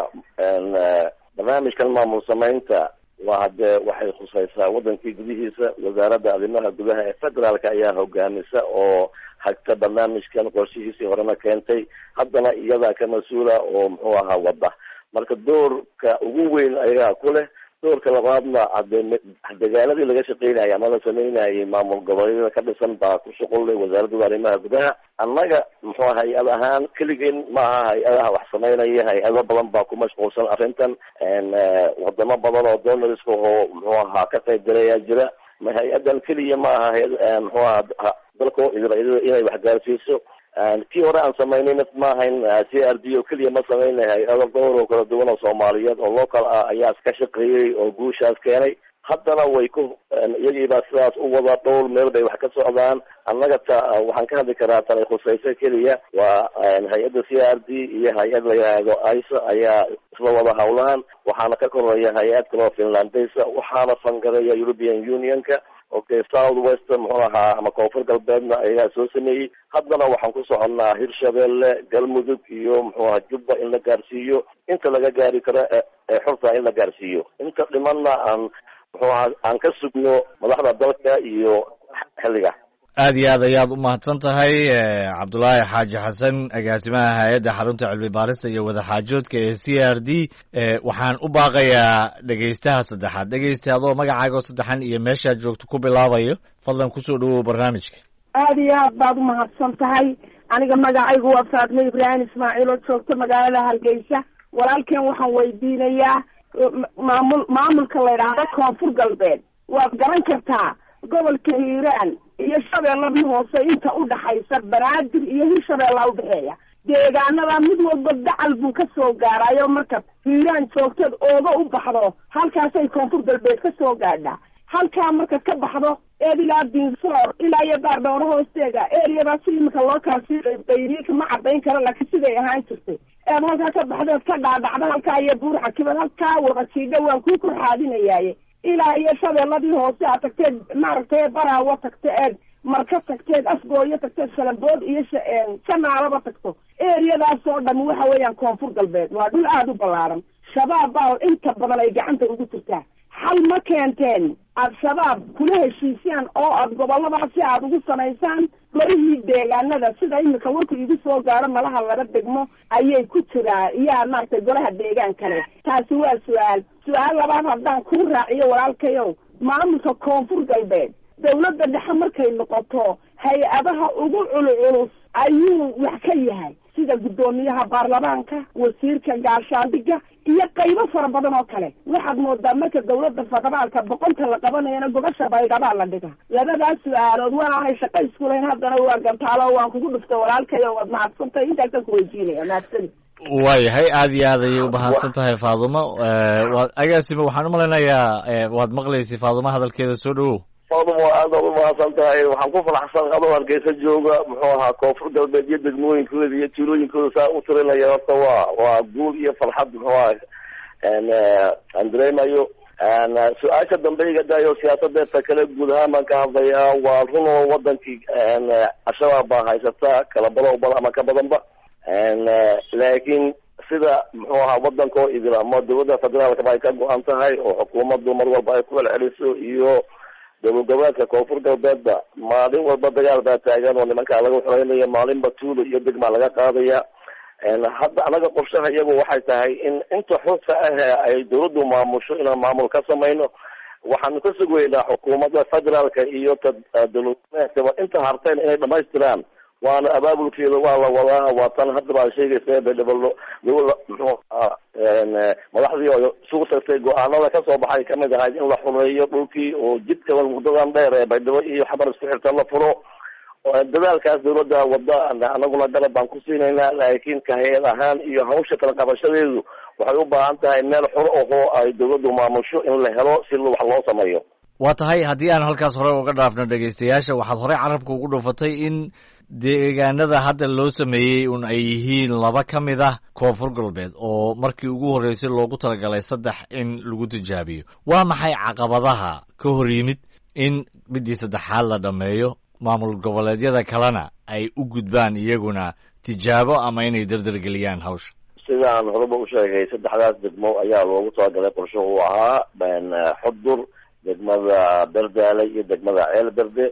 barnaamijkan maamul samaynta waa hadee waxay khusaysaa wadankii gudihiisa. wasaaradda arrimaha gudaha ee federaalka ayaa hogaamisa oo hagta barnaamijkan qorshihiisii horena keentay, haddana iyadaa ka mas-uula oo muxuu ahaa wada. marka doorka ugu weyn ayagaa ku leh. doorka labaadna deegaanadii laga shaqeynayay ama la sameynayay maamul goboleedyada ka dhisan baa ku shuqullay wasaaradda arrimaha gudaha. annaga muxuu hay-ad ahaan keligeen maaha hay-adaha wax sameynaya, hay-ado badan baa ku mashquulsan arrintan. wadamo badan oo donoriska oo muxuu ahaa ka qayb galayaa jira. hay-adan keliya maaha muxuu ahaa dalkoo inay wax gaarsiiso. kii hore aan samaynayna maahayn CRD oo keliya ma sameynay, hay-ado dhowr oo kala duwan oo Soomaaliyeed oo local ah ayaa iska shaqeeyey oo guushaas keenay. haddana way ku iyagiibaa sidaas u wada dhowr meel bay wax ka socdaan. annaga waxaan ka hadli karaa tan ay khusayso keliya waa hay-adda CRD iyo hay-ad la yidhaahdo ISO ayaa isla wada hawlaan. waxaana ka koreeya hay-ad kaloo Finlandesa, waxaana fangareeya European Unionka. okay, South West muxuu ahaa ama koonfur galbeedna ayaa soo sameeyey. haddana waxaan ku soconnaa Hirshabelle, Galmudug iyo muxuu ahaa Jubba in la gaarsiiyo inta laga gaari karo ee xorta in la gaarsiiyo. inta dhimanna aan muxuu ahaa aan ka sugno madaxda dalka iyo xilliga. aad iyo aad ayaad u mahadsan tahay cabdulaahi xaaji xasan agaasimaha hay-adda xarunta cilmi baarista iyo wadaxaajoodka ee c r d waxaan u baaqayaa dhegeystaha saddexaad. dhegeysta adoo magacaaga oo saddexan iyo meeshaad joogto ku bilaabayo, fadlan kusoo dhawow barnaamijka. aad iyo aad baad u mahadsan tahay. aniga magacaygu waa faatmo ibraahim ismaaciil oo joogta magaalada hargeysa. walaalkeen waxaan weydiinayaa maamulka la yidhaahdo koonfur galbeed. waad garan kartaa gobolka hiiraan iyo shabeellada hoose inta udhaxaysa banaadir iyo hirshabeellaa udhexeeya. deegaanada mid walba dacal buu ka soo gaarayo. marka hiiraan joogteed ooga u baxdo halkaasay koonfur galbeed ka soo gaadhaa. halkaa markaad ka baxdo eed ilaa dinsoor ilaa iyo baardhooro hoosteega eriyadaas imika loo kala sii bayriika ma cadayn karo, laakiin siday ahaan jirtay. eed halkaa ka baxdeed ka dhaadhacda halkaa iyo buurxa kibad halkaa wada jiidha waan kuu korxaadinayaaye ilaa iyo shabeelladii hoose aad tagteed maaragtay baraawo tagto eed marka tagteed afgooyo tagteed shalambood iyo janaalaba tagto. eriyadaas oo dhan waxa weeyaan koonfur galbeed waa dhul aada u ballaaran. shabaab baa inta badan ay gacanta ugu jirtaa. hal ma keenteen aad shabaab kula heshiisaan oo aad goboladaasi aad ugu samaysaan golihii deegaanada sida imika warku igu soo gaaro malaha laba degmo ayay ku jiraa iyaa maaragtay golaha deegaan kale. taasi waa su-aal labaad haddaan kuu raaciyo walaalkayow. maamulka koonfur galbeed dawladda dhexe markay noqoto hay-adaha ugu culculus ayuu wax ka yahay, sida guddoomiyaha baarlamaanka, wasiirka gaashaandhiga iyo qaybo fara badan oo kale. waxaad moodaa marka dawladda federaalka boqonta la qabanayana gobasha baydhabaa la dhiga. labadaas su-aalood waanaanay shaqo isku lahayn, haddana waa gantaalo waan kugu dhuftay walaalkayo. waad mahadsantay. intaasaan ku weydiinaya. mahadsani. waayahay, aad iyo aad ayay u mahadsan tahay faadumo. agaasime waxaan u malaynayaa waad maqlaysay faadumo hadalkeeda. soo dhawow. faadumo aad baad u mahadsan tahay. waxaan ku faraxsan adoo hargeysa jooga muxuu ahaa koonfur galbeed iyo degmooyinkooda iyo tuulooyinkooda saa u tirinaya. horta waa guul iyo farxad muxuu ahaa aan dareemayo. su-aasha dambe iga dayo siyaasadeedta kale guud ahaan baan ka hadlayaa. waa run oo wadankii al-shabaab baa haysata kala badow bal ama ka badanba. laakiin sida muxuu ahaa wadanka oo idil ama dawladda federaalkaba ay ka go-an tahay oo xukuumaddu mar walba ay ku celceliso iyo dowlad goboleedka koonfur galbeedba maalin walba dagaal baa taagan oo nimankaa laga xoreynayo. maalinba tuulo iyo degmaa laga qaadaya. hadda anaga qorshaha iyagu waxay tahay in inta xurta ah ay dawladdu maamusho inaan maamul ka samayno. waxaanu ka sugaynaa xukuumadda federaalka iyo dowladgoboleedkaba inta harteen inay dhamaystiraan. waana abaabulkeeda waa la wadaa. waa tan hadda baa sheegaysa baydhabo muxuu madaxdii oo isugu tagtay go-aanada kasoo baxay kamid ahayd in la xureeyo dhulkii oo jidka muddadan dheer ee baydhabo iyo xabar isku xirta la furo. dadaalkaas dawladda wada anaguna garab baan ku siinaynaa. laakiin ka hay-ad ahaan iyo hawsha kala qabashadeedu waxay u baahan tahay meel xor ahoo ay dawladdu maamusho in la helo si wax loo sameeyo. waa tahay haddii aan halkaas hore uga dhaafno dhegeystayaasha, waxaad horey carabka ugu dhufatay in deegaanada hadda loo sameeyey un ay yihiin laba ka mid ah koonfur galbeed oo markii ugu horreysay loogu talagalay 3 in lagu tijaabiyo. waa maxay caqabadaha ka hor yimid in midii saddexaad la dhammeeyo, maamul goboleedyada kalena ay u gudbaan iyaguna tijaabo ama inay dardargeliyaan hawsha? sidaan horeba u sheegay 3daas degmo ayaa loogu talagalay. qorsho uu ahaa xudur, degmada berdaale iyo degmada ceelberde.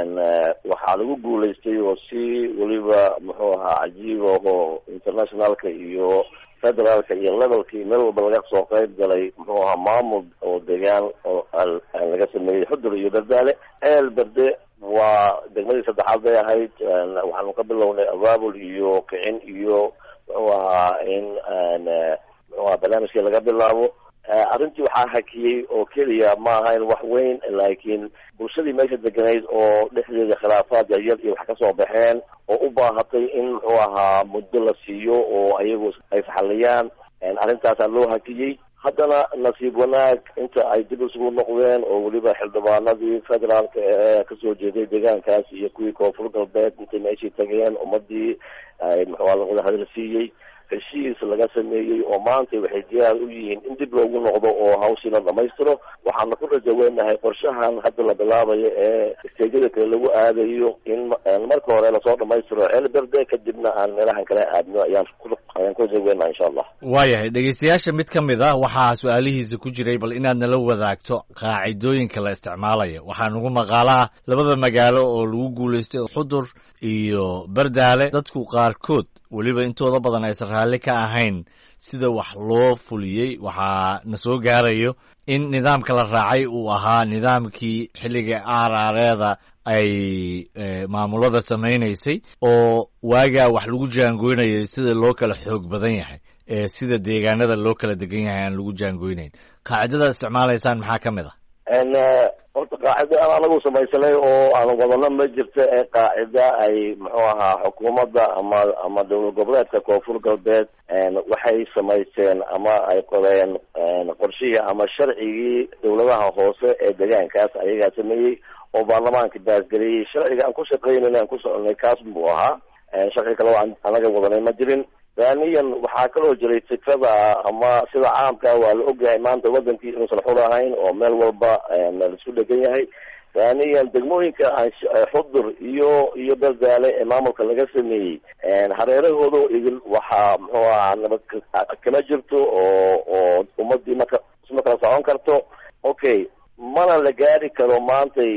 waxaa lagu guulaystay oo si weliba muxuu ahaa cajiib oo internationalka iyo federaalka iyo levelkii meel walba laga soo qayb galay muxuu ahaa maamul oo deegaan oo laga sameeyey xudur iyo berdaale. ceelberde waa degmadii saddexaad bay ahayd. waxaanu ka bilownay abaabul iyo kicin iyo muxuu ahaa in muxuu ahaa barnaamijkii laga bilaabo. arrintii waxaa hakiyey oo keliya ma ahayn wax weyn, laakiin bulshadii meesha deganayd oo dhexdeeda khilaafaad yaryar iyo wax kasoo baxeen oo u baahatay in muxuu ahaa muddo la siiyo oo ayagu ay faxaliyaan. arrintaasaa loo hakiyey. haddana nasiib wanaag inta ay dib isugu noqdeen oo weliba xildhibaanadii federaalka ee kasoo jeeday deegaankaas iyo kuwii koonfur galbeed intay meeshii tageen ummadii ay muxuu ahaa wada hadal siiyey. heshiis laga sameeyey oo maanta waxay diyaar u yihiin in dib loogu noqdo oo hawshiina dhamaystiro. waxaana ku rajaweynahay qorshahan hadda la bilaabayo ee isteejyada kale lagu aadayo in marka hore lasoo dhamaystiro ceelberde kadibna aan meelahan kale aadno ayaan ku rajaweynaha insha allah. waayahay dhegeystayaasha mid ka mid ah waxaa su-aalihiisa ku jiray bal inaad nala wadaagto qaacidooyinka la isticmaalayo. waxaa nagu maqaalaa labada magaalo oo lagu guulaystay Xudur iyo Bardaale dadku qaarkood weliba intooda badan aysan raalli ka ahayn sida wax loo fuliyey. waxaa na soo gaarayo in nidaamka la raacay uu ahaa nidaamkii xilliga aaraareeda ay maamulada samaynaysay oo waagaa wax lagu jaangoynayay sida loo kala xoog badan yahay sida deegaanada loo kala degan yahay aan lagu jaangoynayn. qaacidada isticmaalaysaan maxaa ka mid ah? horta qaacida aan anagu samaysanay oo aan wadano ma jirto ee qaacida ay muxuu ahaa xukuumadda ama dowlad goboleedka koonfur galbeed waxay samaysteen ama ay qoreen qorshihii ama sharcigii dowladaha hoose ee deegaankaas ayagaa sameeyey oo baarlamaanka baasgeliyey. sharciga aan ku shaqeynayna aan ku soconay kaas buu ahaa. sharci kale oo anaga wadanay ma jirin. thaniyan waxaa kaloo jiray fikrada ama sida caamka waa la ogyahay maanta wadankii inuusan xur ahayn oo meel walba la isku dhegan yahay. thaniyan degmooyinka Xudur iyo Bardaale ee maamulka laga sameeyey hareerahooda idil waxaa muxuu ahaa nabad kama jirto oo ummadii ma kala socon karto. okay mana la gaari karo maantay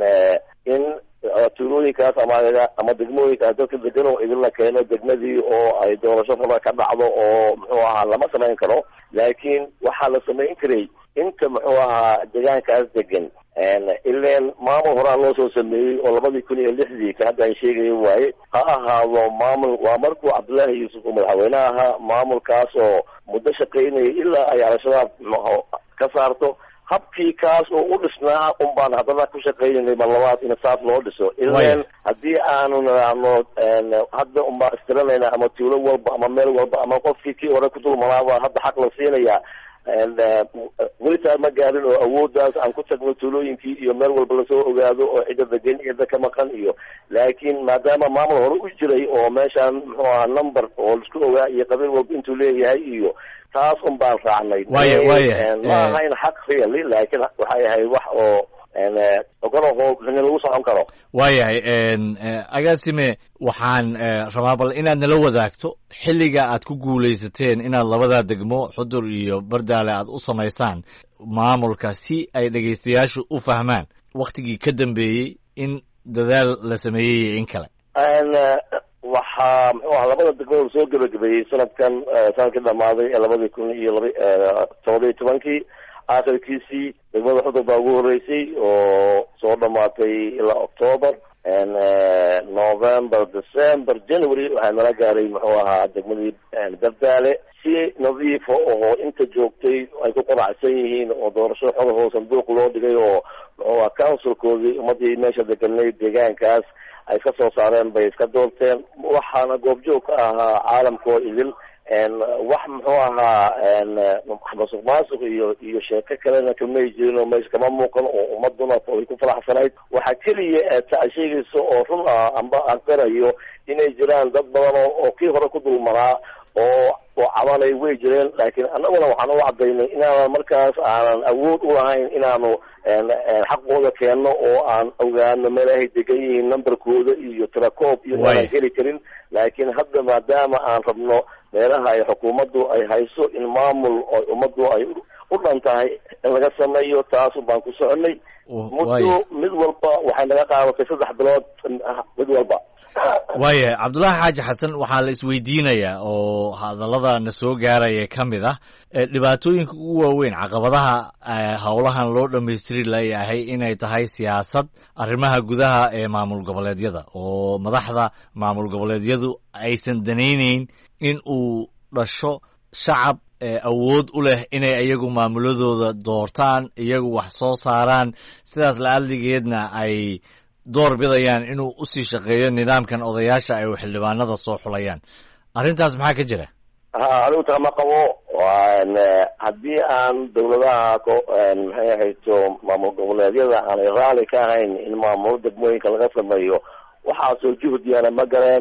in tuulooyinkaas ama degmooyinkaas dadka degan oo idinla keeno degmadii oo ay doorasho raba ka dhacdo oo muxuu ahaa lama samayn karo. laakiin waxaa la samayn karay inta muxuu ahaa deegaankaas degan ileen maamul horaa loo soo sameeyey oo 2006 ka hadda ay sheegayo waaye ha ahaado maamul waa markuu Cabdullaahi Yuusuf uu madaxweyne ahaa maamulkaas oo muddo shaqeynayay ilaa ay al-shabaab ka saarto. habkii kaas oo u dhisnaa baan haddana ku shaqeynay mar labaad in saaf loo dhiso. ileen haddii aanu nidhaahno hadda baan istiranayna ama tuulo walba ama meel walba ama qofkii kii hore ku dulmanaaba hadda xaq la siinaya welitaa ma gaarin oo awooddaas aan ku tagno tuulooyinkii iyo meel walba lasoo ogaado oo cidda degan cidda ka maqan iyo. laakiin maadaama maamul hore u jiray oo meeshaan muxuu ahaa number oo laisku ogaa iyo qabiil walba intuu leeyahay iyo taas baan raacnay. ma ahayn xaq really laakiin waxay ahayd wax oo lagu socon karo. waayahay agaasime waxaan rabaa bal inaad nala wadaagto xilliga aad ku guulaysateen inaad labada degmo Xudur iyo Bardaale aad u samaysaan maamulka si ay dhegaystayaashu u fahmaan waktigii ka dambeeyey in dadaal la sameeyey in kale. waxaa muxuu ahaa labada degmo soo gabagabeeyey sanadkii dhamaaday ee 2017 aakhirkiisii. degmada Xudur baa ugu horeysay oo soo dhamaatay ilaa October November December January waxaa nala gaaray muxuu ahaa degmadii Bardaale si nadiif oo inta joogtay ay ku qanacsan yihiin oo doorasho xor oo sanduuq loo dhigay oo muxuu ahaa councilkoodii ummadii meesha deganeyd deegaankaas ay ka soo saareen bay iska doorteen. waxaana goobjoog ka ahaa caalamkoo idil wax muxuu ahaa masuq maasuq iyo sheeko kalena kamay jirin oo meesha kama muuqan oo ummaduna ay ku faraxsanayd. waxaa keliya taa sheegaysa oo run ah amba aan qirayo inay jiraan dad badan oo kii hore ku dulmaraa oo cabanay way jireen. laakiin annaguna waxaan u cadaynay inaanan markaas aanan awood u lahayn inaanu xaqooda keenno oo aan ogaano meelahay degan yihiin numberkooda iyo tirakoob iyo aanan heli karin. laakiin hadda maadaama aan rabno meelaha ay xukuumaddu ay hayso in maamul oo ummaddu ay u dhan tahay in laga sameeyo taas baan ku soconay. muddo mid walba waxay naga qaadatay 3 bilood mid walba. waayahay Cabdullaahi Xaaji Xasan waxaa la isweydiinayaa oo hadallada na soo gaaraya ka mid ah dhibaatooyinka ugu waaweyn caqabadaha howlahan loo dhammaystiri layahay inay tahay siyaasad arrimaha gudaha ee maamul goboleedyada oo madaxda maamul goboleedyadu aysan danaynayn in uu dhasho shacab awood u leh inay iyagu maamuladooda doortaan iyagu wax soo saaraan sidaas la-adligeedna ay door bidayaan inuu usii shaqeeyo nidaamkan odayaasha ay xildhibaanada soo xulayaan. arrintaas maxaa ka jira? anigu tama qabo haddii aan dowladaha maxay ahayto maamul goboleedyada aanay raali ka ahayn in maamul degmooyinka laga sameeyo waxaasoo juhdiyaana ma galeen.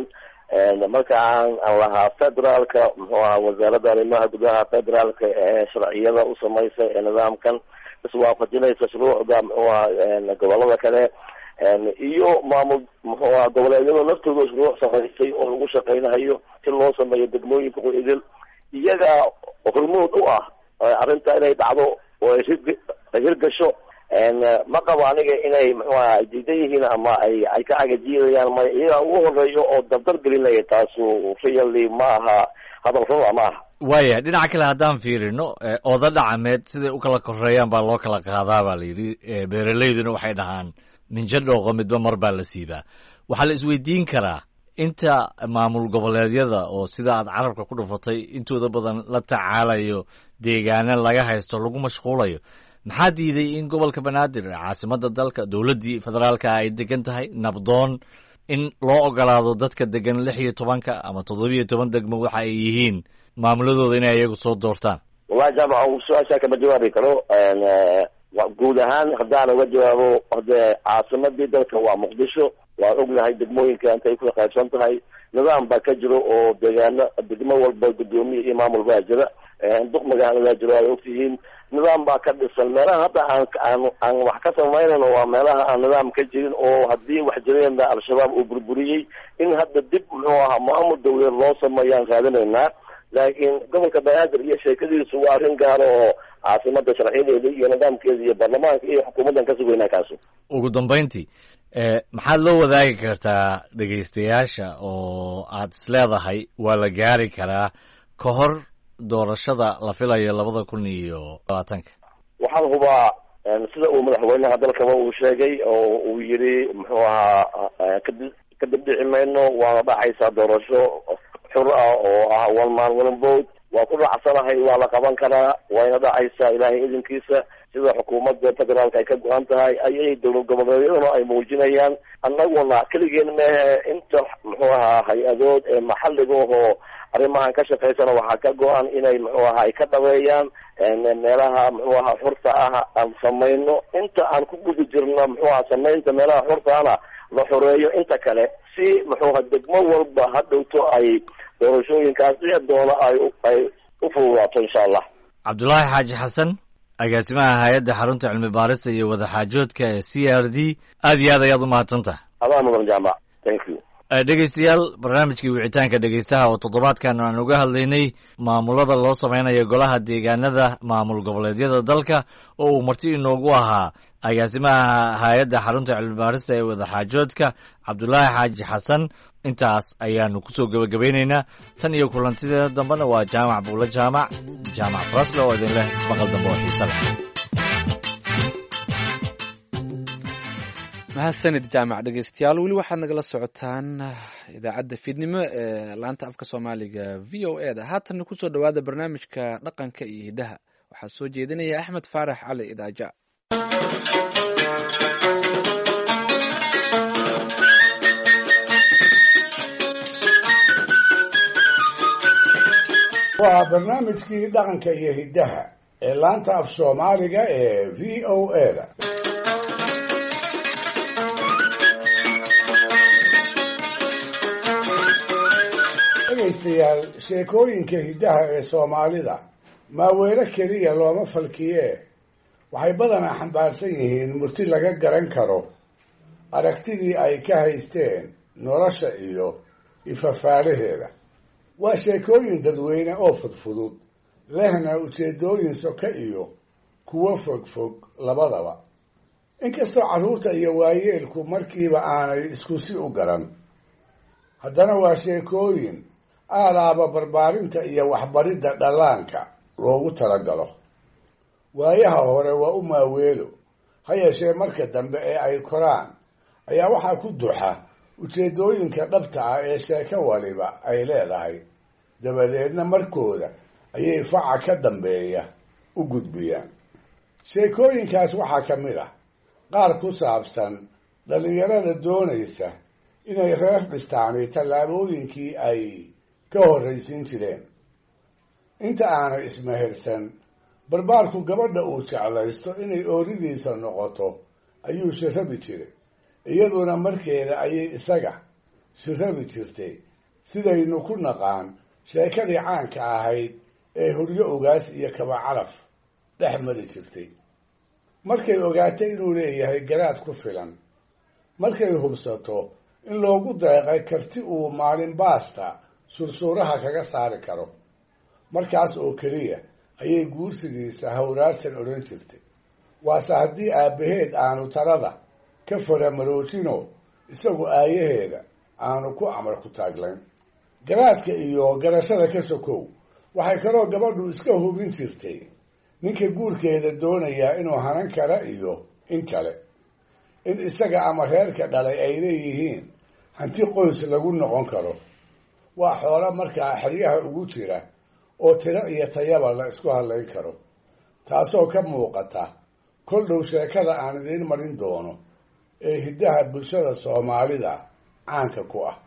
marka aan lahaa federaalka muxuu ahaa wasaaradda arrimaha gudaha federaalka ee sharciyada u samaysay ee nidaamkan iswaafajinaysa shuruucda muxuu ahaa gobolada kale iyo maamul muxuu ahaa goboleedyada laftooda shuruuc samaysay oo lagu shaqaynayo si loo sameeyo degmooyinka idil iyaga hormood u ah arrinta inay dhacdo oo ay hirgasho ma qabo aniga inay muxuu aha ay diidan yihiin ama ay ka cagajiidayaan ma iyaga ugu horeeyo oo dardar gelinaya taasu really ma aha hadal runa ma aha waaya dhinaca kale haddaan fiirino oda dhacameed siday u kala koreeyaan baa loo kala qaadaa baa la yidhi beeralayduna waxay dhahaan minjo dhooqo midba mar baa la siibaa waxaa la isweydiin karaa inta maamul goboleedyada oo sida aad carabka ku dhufatay intooda badan la tacaalayo deegaana laga haysto lagu mashquulayo maxaa diiday in gobolka banaadir caasimada dalka dowladdii federaalka ay degan tahay nabdoon in loo ogolaado dadka degan 16 ama 17 degmo waxa ay yihiin maamuladooda inay iyagu soo doortaan wallahi jaamaca su-aasha kama jawaabi karo guud ahaan haddaan uga jawaabo hade caasimadii dalka waa muqdisho waan ognahay degmooyinka intay ku qaybsan tahay nidaam baa ka jiro oo degmo walba gudoomiye iyo maamul baa jira duq magaaladaa jiro ay ogtihiin nidaam baa ka dhisan meelaha hadda aan wax ka samaynayno waa meelaha aan nidaam ka jirin oo haddii wax jireenna al-shabaab uu burburiyey in hadda dib muxuu ahaa maamul dawleed loo sameeyaan raadinaynaa laakiin gobolka banaadir iyo sheekadiisu waa arrin gaaro oo caasimada sharciyadeeda iyo nidaamkeeda iyo baarlamaanka iyo xukuumaddan ka sugaynaa kaasu ugu dambayntii maxaad loo wadaagi kartaa dhegaystayaasha oo aad isleedahay waa la gaari karaa ka hor doorashada la filayo 2020 waxaan hubaa sida uu madaxweynaha dalkaba uu sheegay oo uu yidhi muxuu ahaa kadib dhici mayno waana dhacaysaa doorasho xur ah oo ah one man one vote waa ku dhacsanahay waa la qaban karaa wayna dhacaysaa ilaahay idinkiisa sida xukuumadda federaalka ay ka go-an tahay ayay dowlad goboleedyaduna ay muujinayaan annaguna keligeen mehe inta muxuu ahaa hay-adood ee maxalliga ahoo arrimahan ka shaqaysana waxaa ka go-an inay muxuu ahaa ay ka dhabeeyaan meelaha muxuu ahaa xurta ah aan samayno inta aan ku guda jirno muxuu ahaa samaynta meelaha xurtaana la xoreeyo inta kale si muxuu ahaa degmo walba ha dhowto ay doorashooyinkaas dhici doona ay u fududaato insha allah cabdullaahi xaaji xasan agaasimaha hay-adda xarunta cilmi baarista iyo wadaxaajoodka ee CRD aad iyo aad ayaad u mahadsantaha adaa mudan jaamac thank you dhegaystayaal barnaamijkii wicitaanka dhegaystaha oo toddobaadkan aan uga hadlaynay maamulada loo samaynayo golaha deegaanada maamul goboleedyada dalka oo uu marti inoogu ahaa agaasimaha hay-adda xarunta cilmibaarista ee wadaxaajoodka cabdullaahi xaaji xasan intaas ayaanu kusoo gebagabaynaynaa tan iyo kulantideeda dambena waa jaamac buulo jaamac farasle oo idin leh ismaqal dambe oo xiise leh mahadsanid jaamac dhegeystayaal weli waxaad nagala socotaan idaacadda fiidnimo ee laanta afka soomaaliga v o e da haatanna kusoo dhowaada barnaamijka dhaqanka iyo hidaha waxaa soo jeedinaya axmed faarax cali idaaja waa barnaamijkii dhaqanka iyo hidaha ee laanta af soomaaliga ee v o e da dhegaystayaal sheekooyinka hiddaha ee soomaalida maaweelo keliya looma falkiyee waxay badanaa xambaarsan yihiin murti laga garan karo aragtidii ay ka haysteen nolosha iyo ifafaalaheeda waa sheekooyin dadweyne oo fudfudud lehna ujeedooyin soka iyo kuwo fogfog labadaba inkastoo carruurta iyo waayeelku markiiba aanay isku si u garan haddana waa sheekooyin aalaaba barbaarinta iyo waxbaridda dhallaanka loogu talagalo waayaha hore waa u maaweelo ha yeeshee marka dambe ee ay koraan ayaa waxaa ku duxa ujeedooyinka dhabta ah ee sheeko waliba ay leedahay dabadeedna markooda ayay faca ka dambeeya u gudbiyaan sheekooyinkaas waxaa ka mid ah qaar ku saabsan dhallinyarada doonaysa inay reer dhistaani tallaabooyinkii ay ka horraysiin jireen inta aanay ismehersan barbaarku gabadha uu jeclaysto inay ooridiisa noqoto ayuu shirabi jiray iyaduna markeeda ayay isaga shirabi jirtay sidaynu ku naqaan sheekadii caanka ahayd ee huryo ogaas iyo kaba calaf dhex mari jirtay. markay ogaatay inuu leeyahay garaad ku filan, markay hubsato in loogu deeqay karti uu maalin baasta sursuuraha kaga saari karo, markaas oo keliya ayay guursigiisa hawraarsan odhan jirtay. waase haddii aabbaheed aanu talada ka faramaroojino isagu aayaheeda aanu ku amar ku taaglayn. garaadka iyo garashada ka sokow waxay kaloo gabadhu iska hubin jirtay ninka guurkeeda doonayaa inuu hanan kara iyo in kale, in isaga ama reerka dhalay ay leeyihiin hanti qoys lagu noqon karo. waa xoolo markaa xeryaha ugu jira oo tiro iyo tayaba la isku hadlayn karo, taasoo ka muuqata kol dhow sheekada aan idiin marin doono ee hiddaha bulshada soomaalida caanka ku ah.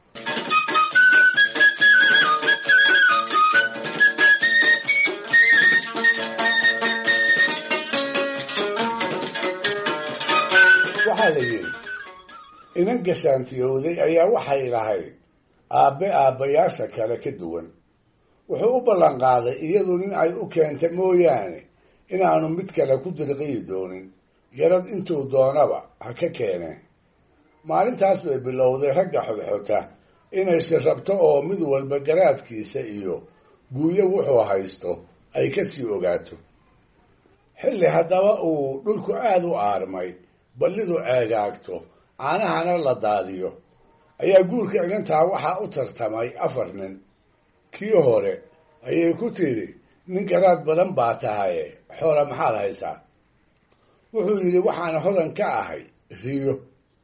waxaa la yidhi inan gashaantiyowday ayaa waxay lahayd aabbe aabbayaasha kale ka duwan. wuxuu u ballan qaaday iyadu nin ay u keenta mooyaane inaanu mid kale ku dirqiyi doonin, yarad intuu doonaba ha ka keeneen. maalintaas bay bilowday ragga xodxota inay shirrabto oo mid walba garaadkiisa iyo guuyo wuxuu haysto ay ka sii ogaato. xilli haddaba uu dhulku aada u aarmay, ballidu ceegaagto, caanahana la daadiyo, ayaa guurka inantaa waxaa u tartamay 4 nin. kii hore ayay ku tidhi, nin garaad badan baa tahaye xoola maxaad haysaa? wuxuu yidhi, waxaan hodan ka ahay riyo.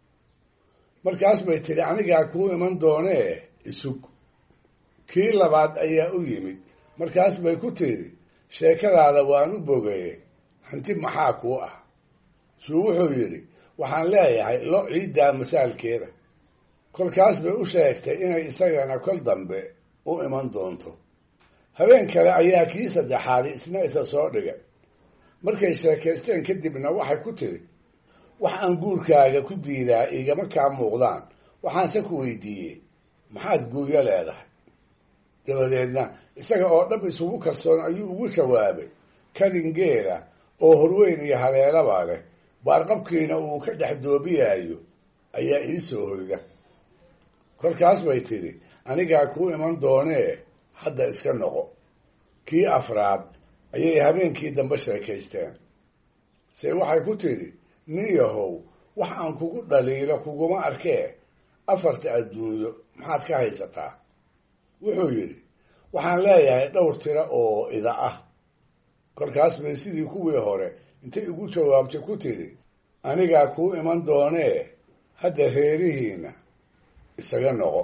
markaas bay tidhi, anigaa kuu iman doonee isug. kii labaad ayaa u yimid, markaas bay ku tidhi, sheekadaada waan u bogaye, hanti maxaa kuu ah? suu wuxuu yidhi, waxaan leeyahay lo ciiddaa masaalkeeda. kolkaas bay u sheegtay inay isagana kol dambe u iman doonto. habeen kale ayaa kii saddexaadi isna isa soo dhigay. markay sheekaysteen kadibna waxay ku tiri, wax aan guurkaaga ku diidaa igama kaa muuqdaan, waxaanse ku weydiiyey maxaad guuyo leedahay? dabadeedna isaga oo dhab isugu kalsoon ayuu ugu jawaabay, kadin geela oo horweyn iyo haleelaba leh, baarqabkiina uu ka dhex doobiyaayo ayaa ii soo hoyda. kolkaas bay tidhi, anigaa kuu iman doonee hadda iska noqo. kii afraad ayay habeenkii dambe sheekaysteen. se waxay ku tidhi, nin yahow, wax aan kugu dhaliilo kuguma arkee, 4 adduunyo maxaad ka haysataa? wuxuu yidhi, waxaan leeyahay dhowr tiro oo ida ah. kolkaas bay sidii kuwii hore intay igu jawaabtay ku tidhi, anigaa kuu iman doonee hadda reerihiina isaga noqo.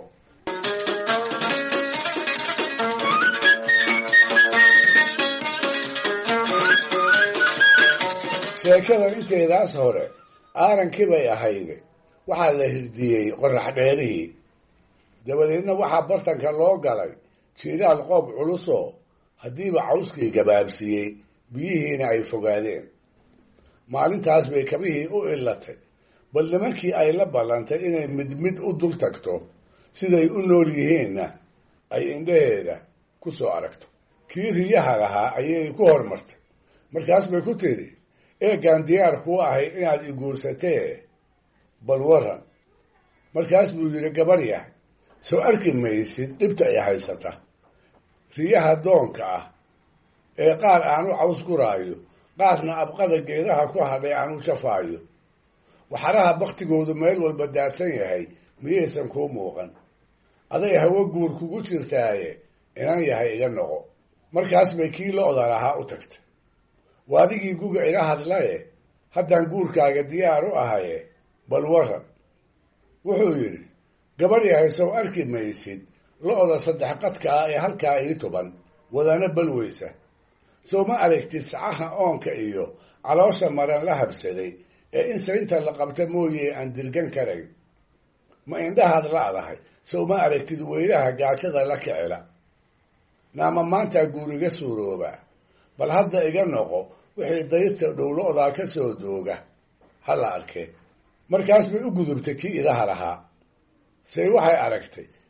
sheekada inteedaas hore aarankii bay ahayde waxaa la hirdiyey qorax dheerihii. dabadeedna waxaa bartanka loo galay jiiraal qoob culusoo haddiiba cawskii gabaabsiiyey, biyihiina ay fogaadeen. maalintaas bay kabihii u illatay, bal nimankii ay la ballantay inay mid mid u dul tagto, siday u nool yihiinna ay indhaheeda ku soo aragto. kii riyaha lahaa ayay ku hormartay. markaas bay ku tidhi, eegaan diyaar kuu ahay inaad i guursatee bal waran. markaas buu yidhi, gabar yahay, soo arki maysid dhibta ay haysata. riyaha doonka ah ee qaar aanu caws guraayo, qaarna abqada geedaha ku hadhay aanu jafaayo, waxaraha baktigoodu meel walba daadsan yahay, miyaysan kuu muuqan? aday hawo guur kugu jirtaaye inan yahay iga noqo. markaas bay kii lo-da lahaa u tagtay. waadigii guga ila hadlaye, haddaan guurkaaga diyaar u ahaye bal waran. wuxuu yidhi, gabar yahay, sow arki maysid lo-da 3 qadka ah ee halkaa ii tuban, wadana balweysa? sow ma aragtid sacaha oonka iyo caloosha maran la habsaday ee in saynta la qabta mooye aan dirgan karayn? ma indhahaad la'dahay, sow ma aragtid weylaha gaajada la kicila? naama maantaa guuriga suuroobaa, bal hadda iga noqo, wixii dayrta dhowlo-daa ka soo dooga ha la arkee. markaas bay u gudubtay kii idaha lahaa. se waxay aragtay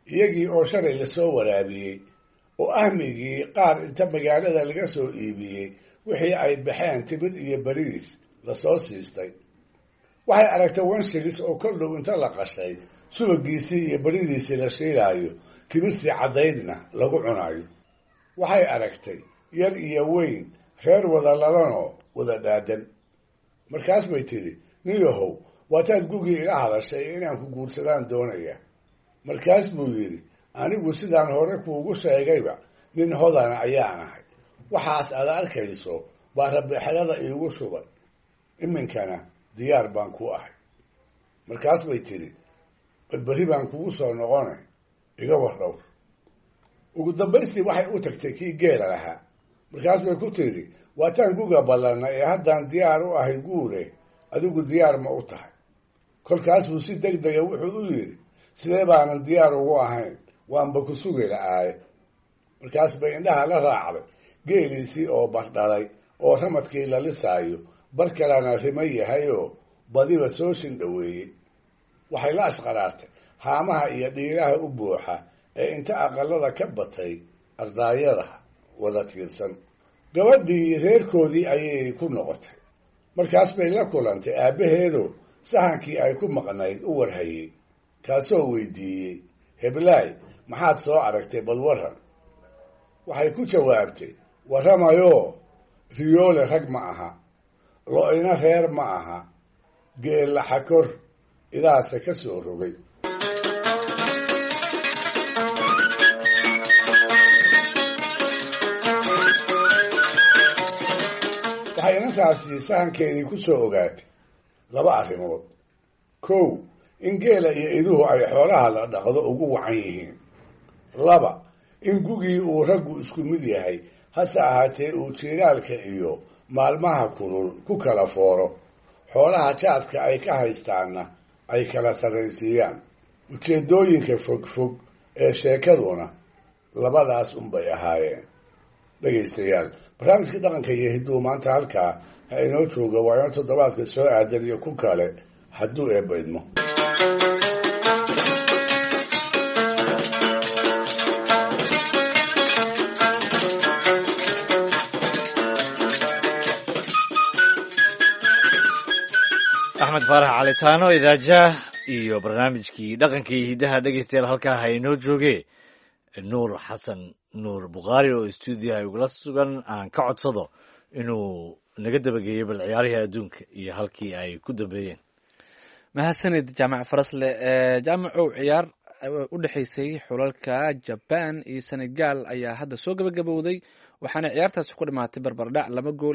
iyagii oo shalay lasoo waraabiyey oo ahmigii qaar inta magaalada laga soo iibiyey wixii ay baxeen timir iyo bariis lasoo siistay. waxay aragtay wanshilis oo kol dhow inta la qashay subagiisii iyo baridiisii la shiilaayo, timirtii caddaydna lagu cunayo. waxay aragtay yar iyo weyn, reer wada lalanoo wada dhaadan. markaas bay tidhi, nin yahow, waataad gugii iga hadashay inaan ku guursadaan doonaya. markaas buu yidhi, anigu sidaan hore kuugu sheegayba nin hodana ayaan ahay. waxaas aad arkayso baa rabixelada iigu shubay, iminkana diyaar baan ku ahay. markaas bay tidhi, berberri baan kugu soo noqonay, iga war dhowr. ugu dambaystii waxay u tagtay kii geela lahaa. markaas bay ku tidhi, waataan guga ballanna ee haddaan diyaar u ahay guure, adigu diyaar ma u tahay? kolkaas buu si deg dega wuxuu u yidhi, sidee baanan diyaar ugu ahayn, waanba ku sugi la'aaye. markaas bay indhaha la raacday geeliisii oo bardhalay oo ramadkii la lisaayo, bar kalena rima yahayoo badiba soo shindhoweeyey. waxay la ashqaraartay haamaha iyo dhiiraha u buuxa ee inta aqalada ka batay ardaayada wada tiirsan. gabadhii reerkoodii ayay ku noqotay. markaas bay la kulantay aabbaheedoo sahankii ay ku maqnayd u warhayey, kaasoo weydiiyey, heblaay, maxaad soo aragtay bal warran? waxay ku jawaabtay, warramayoo riyoole rag ma aha, lo-ina reer ma aha, geella xakor idaase ka soo rogay. waxay inantaasi sahankeedii ku soo ogaatay laba arrimood. kow, in geela iyo iduhu ay xoolaha la dhaqdo ugu wacan yihiin. laba, in gugii uu raggu isku mid yahay, hase ahaatee uu jiiraalka iyo maalmaha kulul ku kala fooro, xoolaha jaadka ay ka haystaanna ay kala sarraysiiyaan. ujeeddooyinka fogfog ee sheekaduna labadaas unbay ahaayeen. dhegaystayaal, barnaamijkii dhaqanka iyo hidduu maanta halkaa ha inoo jooga. waa inoo toddobaadka soo aadan iyo ku kale hadduu eebbaydmo. axmed faarax calitaano idaajaah iyo barnaamijkii dhaqanka iyo hiddaha dhegaystayaal halkaa ha inoo jooge. nuur xasan nuur bukhaari oo stuudiyaha igula sugan aan ka codsado inuu naga dabageeyo bal ciyaarihii adduunka iyo halkii ay ku dambeeyeen. mahadsanid jaamac farasle. jaamacow, ciyaar u dhexaysay xulalka Jaban iyo Senegal ayaa hadda soo gabagabowday, waxaana ciyaartaasi ku dhamaatay barbardhac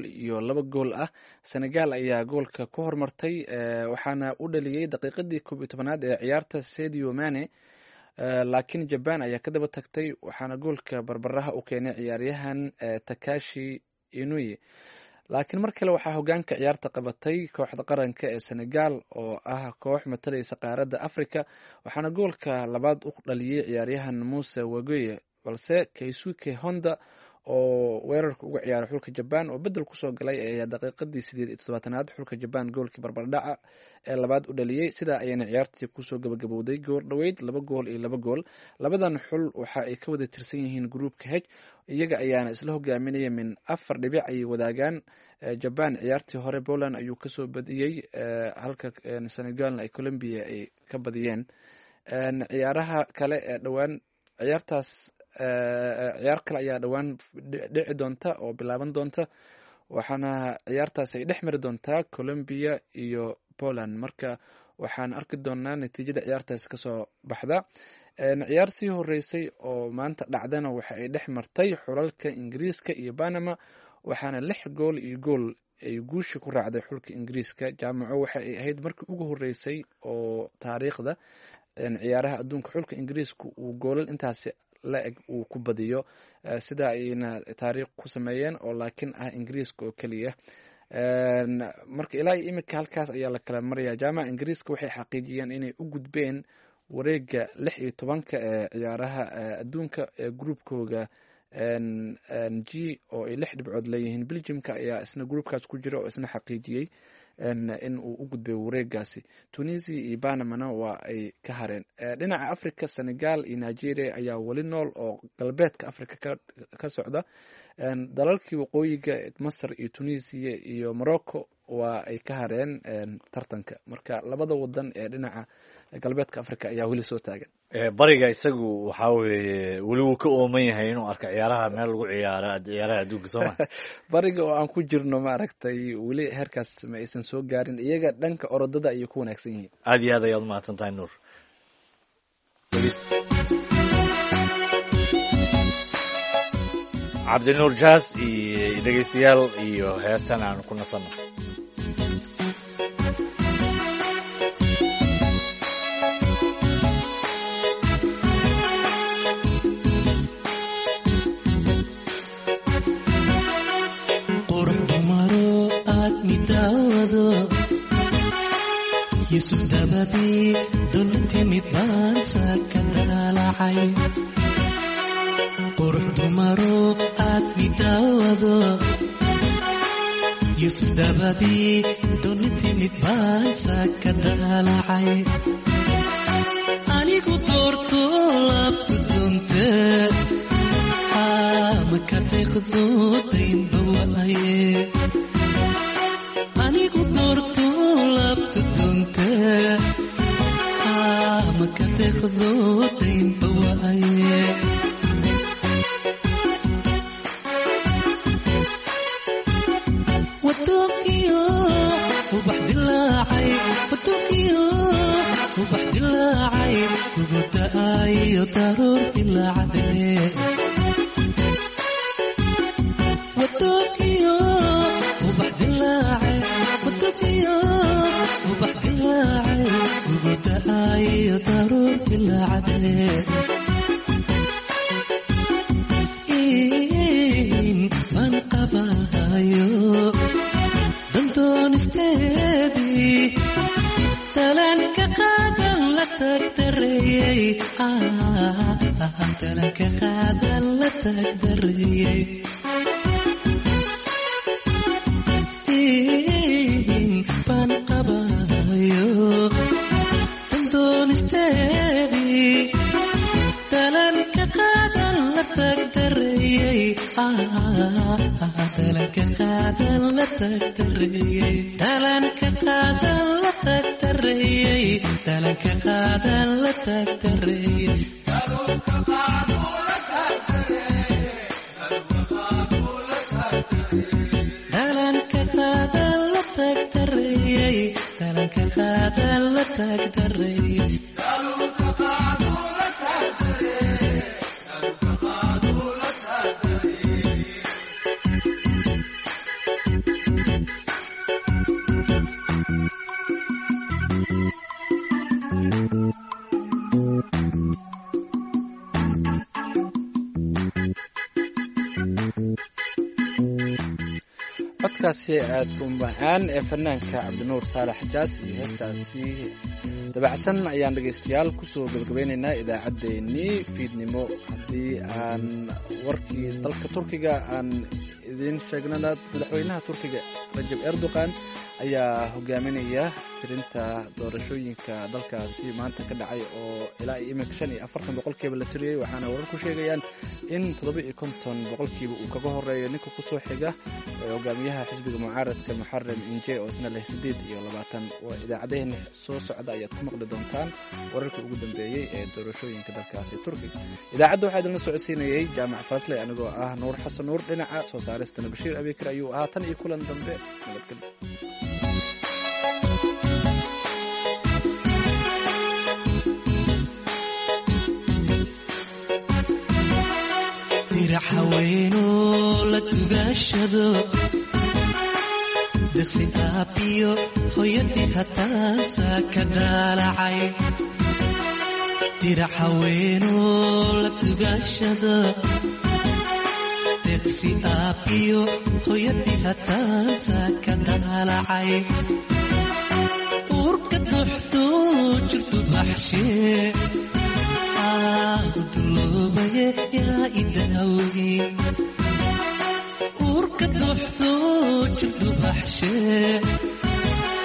2-2 ah. Senegal ayaa goolka ku hormartay, waxaana u dhaliyey daqiiqadii 11aad ee ciyaarta Sadio Mane, laakiin Jaban ayaa ka daba tagtay, waxaana goolka barbaraha u keenay ciyaaryahan Takashi Inui. laakiin mar kale waxaa hogaanka ciyaarta qabatay kooxda qaranka ee Senegal oo ah koox matalaysa qaaradda Afrika, waxaana goolka labaad u dhaliyey ciyaaryahan Musa Waguye, balse Keisuke Honda oo weerarka uga ciyaaray xulka Jaban oo bedel kusoo galay ayaa daqiiqadii 78aad xulka Jaban goolkii barbardhaca ee labaad u dhaliyey. sidaa ayayna ciyaartii kusoo gabagabowday goor dhaweyd 2-2. labadan xul waxa ay ka wada tirsan yihiin gruupka H, iyaga ayaana isla hogaaminaya min 4 dhibic ay wadaagaan. Jaban ciyaartii hore Poland ayuu kasoo badiyey, halka Senegalna ay Colombia ay ka badiyeen. ciyaaraha kale ee dhowaan ciyaartaas ciyaar kale ayaa dhowaan dhici doonta oo bilaaban doonta, waxaana ciyaartaas ay dhex mari doontaa Colombia iyo Poland. marka waxaan arki doonaa natiijada ciyaartaas kasoo baxda. ciyaar sii horeysay oo maanta dhacdana waxa ay dhex martay xulalka Ingiriiska iyo Panama, waxaana 6-2 ay guusha ku raacday xulka Ingiriiska. jaamaco waxa ay ahayd markii ugu horeysay oo taariikhda ciyaaraha adduunka xulka Ingiriiska uu goolal intaasi la-eg uu ku badiyo, sidaa ayna taariikh ku sameeyeen oo laakiin ah Ingiriiska oo keliya. marka ilaa iyo imika halkaas ayaa la kala maraya. jaamaca Ingiriiska waxay xaqiijiyeen inay u gudbeen wareega 16 ee ciyaaraha adduunka ee gruupkooga G oo ay 6 dhibcood leeyihiin. Belgiumka ayaa isna gruupkaas ku jira oo isna xaqiijiyey in uu u gudbay wareegaasi. Tunisia iyo Panamana waa ay ka hareen. Dhinaca Africa, Senegal iyo Nigeria ayaa weli nool oo galbeedka Africa ka socda. Dalalkii waqooyiga Masar iyo Tunisia iyo Morocco waa ay ka hareen tartanka. Marka labada wadan ee dhinaca galbeedka Africa ayaa weli soo taagan. bariga isagu waxa weeye weli wuu ka ooman yahay inuu arko ciyaaraha meel lagu ciyaaraha adduunka sooma bariga oo aan ku jirno maaragtay weli heerkaas ma aysan soo gaarin. Iyaga dhanka orodada ayay ku wanaagsan yihiin. aad iyo aad ayaad umahadsan tahay Nuur. cabdinuur jaas iyo dhegeystayaal iyo heestan aan ku nasanno. Yusuf dabadi dunti midbaan sakadalacay qurux dumaro aad midawado Yusuf dabadi dunti midbaan sakadalacay anigu doorto labtu dunte maka deqdo taynba waaye anigu doorto labtu dunte maka deqdo taynba waaye wadoqiyo ubax dilaacay wadoqiyo ubax dilaacay gudaayo daruur dilaacde wadoqiyo ubax dilaacay wadoqiyo ubax dilaacay gudaayo daruur dilaacde man qabayo dandoonisteedii talanka qaadan la tagdareeyey talanka qaadan la tagdareeyey baan qabayo dandoonisteedii talanka qaadan la tagdareeyey talanka qaadan la tagdareeyey talanka qaadan la tagdareeyey talanka qaadan la tagdareeyey talanka qaadan la tagdareeyey talanka qaadan la tagdareeyey codkaasi aad u macaan ee fanaanka cabdinuur saalax jaas iyo heestaasi dabacsan ayaan dhegaystayaal kusoo gabagabeynaynaa idaacaddeenii fiidnimo. haddii aan warkii dalka turkiga aan idiin sheegnana madaxweynaha turkiga rajab erdogan ayaa hogaaminaya tirinta doorashooyinka dalkaasi maanta ka dhacay oo ilaa imika 45% la tiriyey. waxaana wararku sheegayaan in 50% uu kaga horeeyo ninka kusoo xiga hogaamiyaha xisbiga mucaaradka muxaram inje oo isna leh 28. oo idaacadeena soo socda ayaad ku maqli doontaan wararkii ugu dambeeyey ee doorashooyinka dalkaasi turkiga. idaacadda waxaa idinla socodsiinayay jaamac farasley anigoo ah nuur xasan nuur. dhinaca soo saaristana bashiir abikar ayuu ahaa. tan iyo kulan dambe nabadgelyo. tiraxaweyno la tugaashado deqsi aabiyo hooyadii hataansa ka daalacay tiraxaweyno la tugaashado deqsi aabiyo hooyadii hataansa ka daalacay uurka duxdu jirtu baxshee uduloobaye yaa idaawi uurka duxdu jirtu baxshee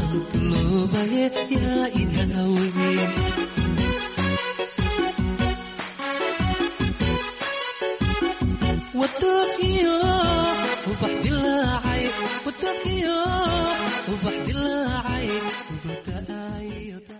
duloobaye yaa ilaawey wadooqiyo ubax dilaacay wadooqiyo ubax dilaacay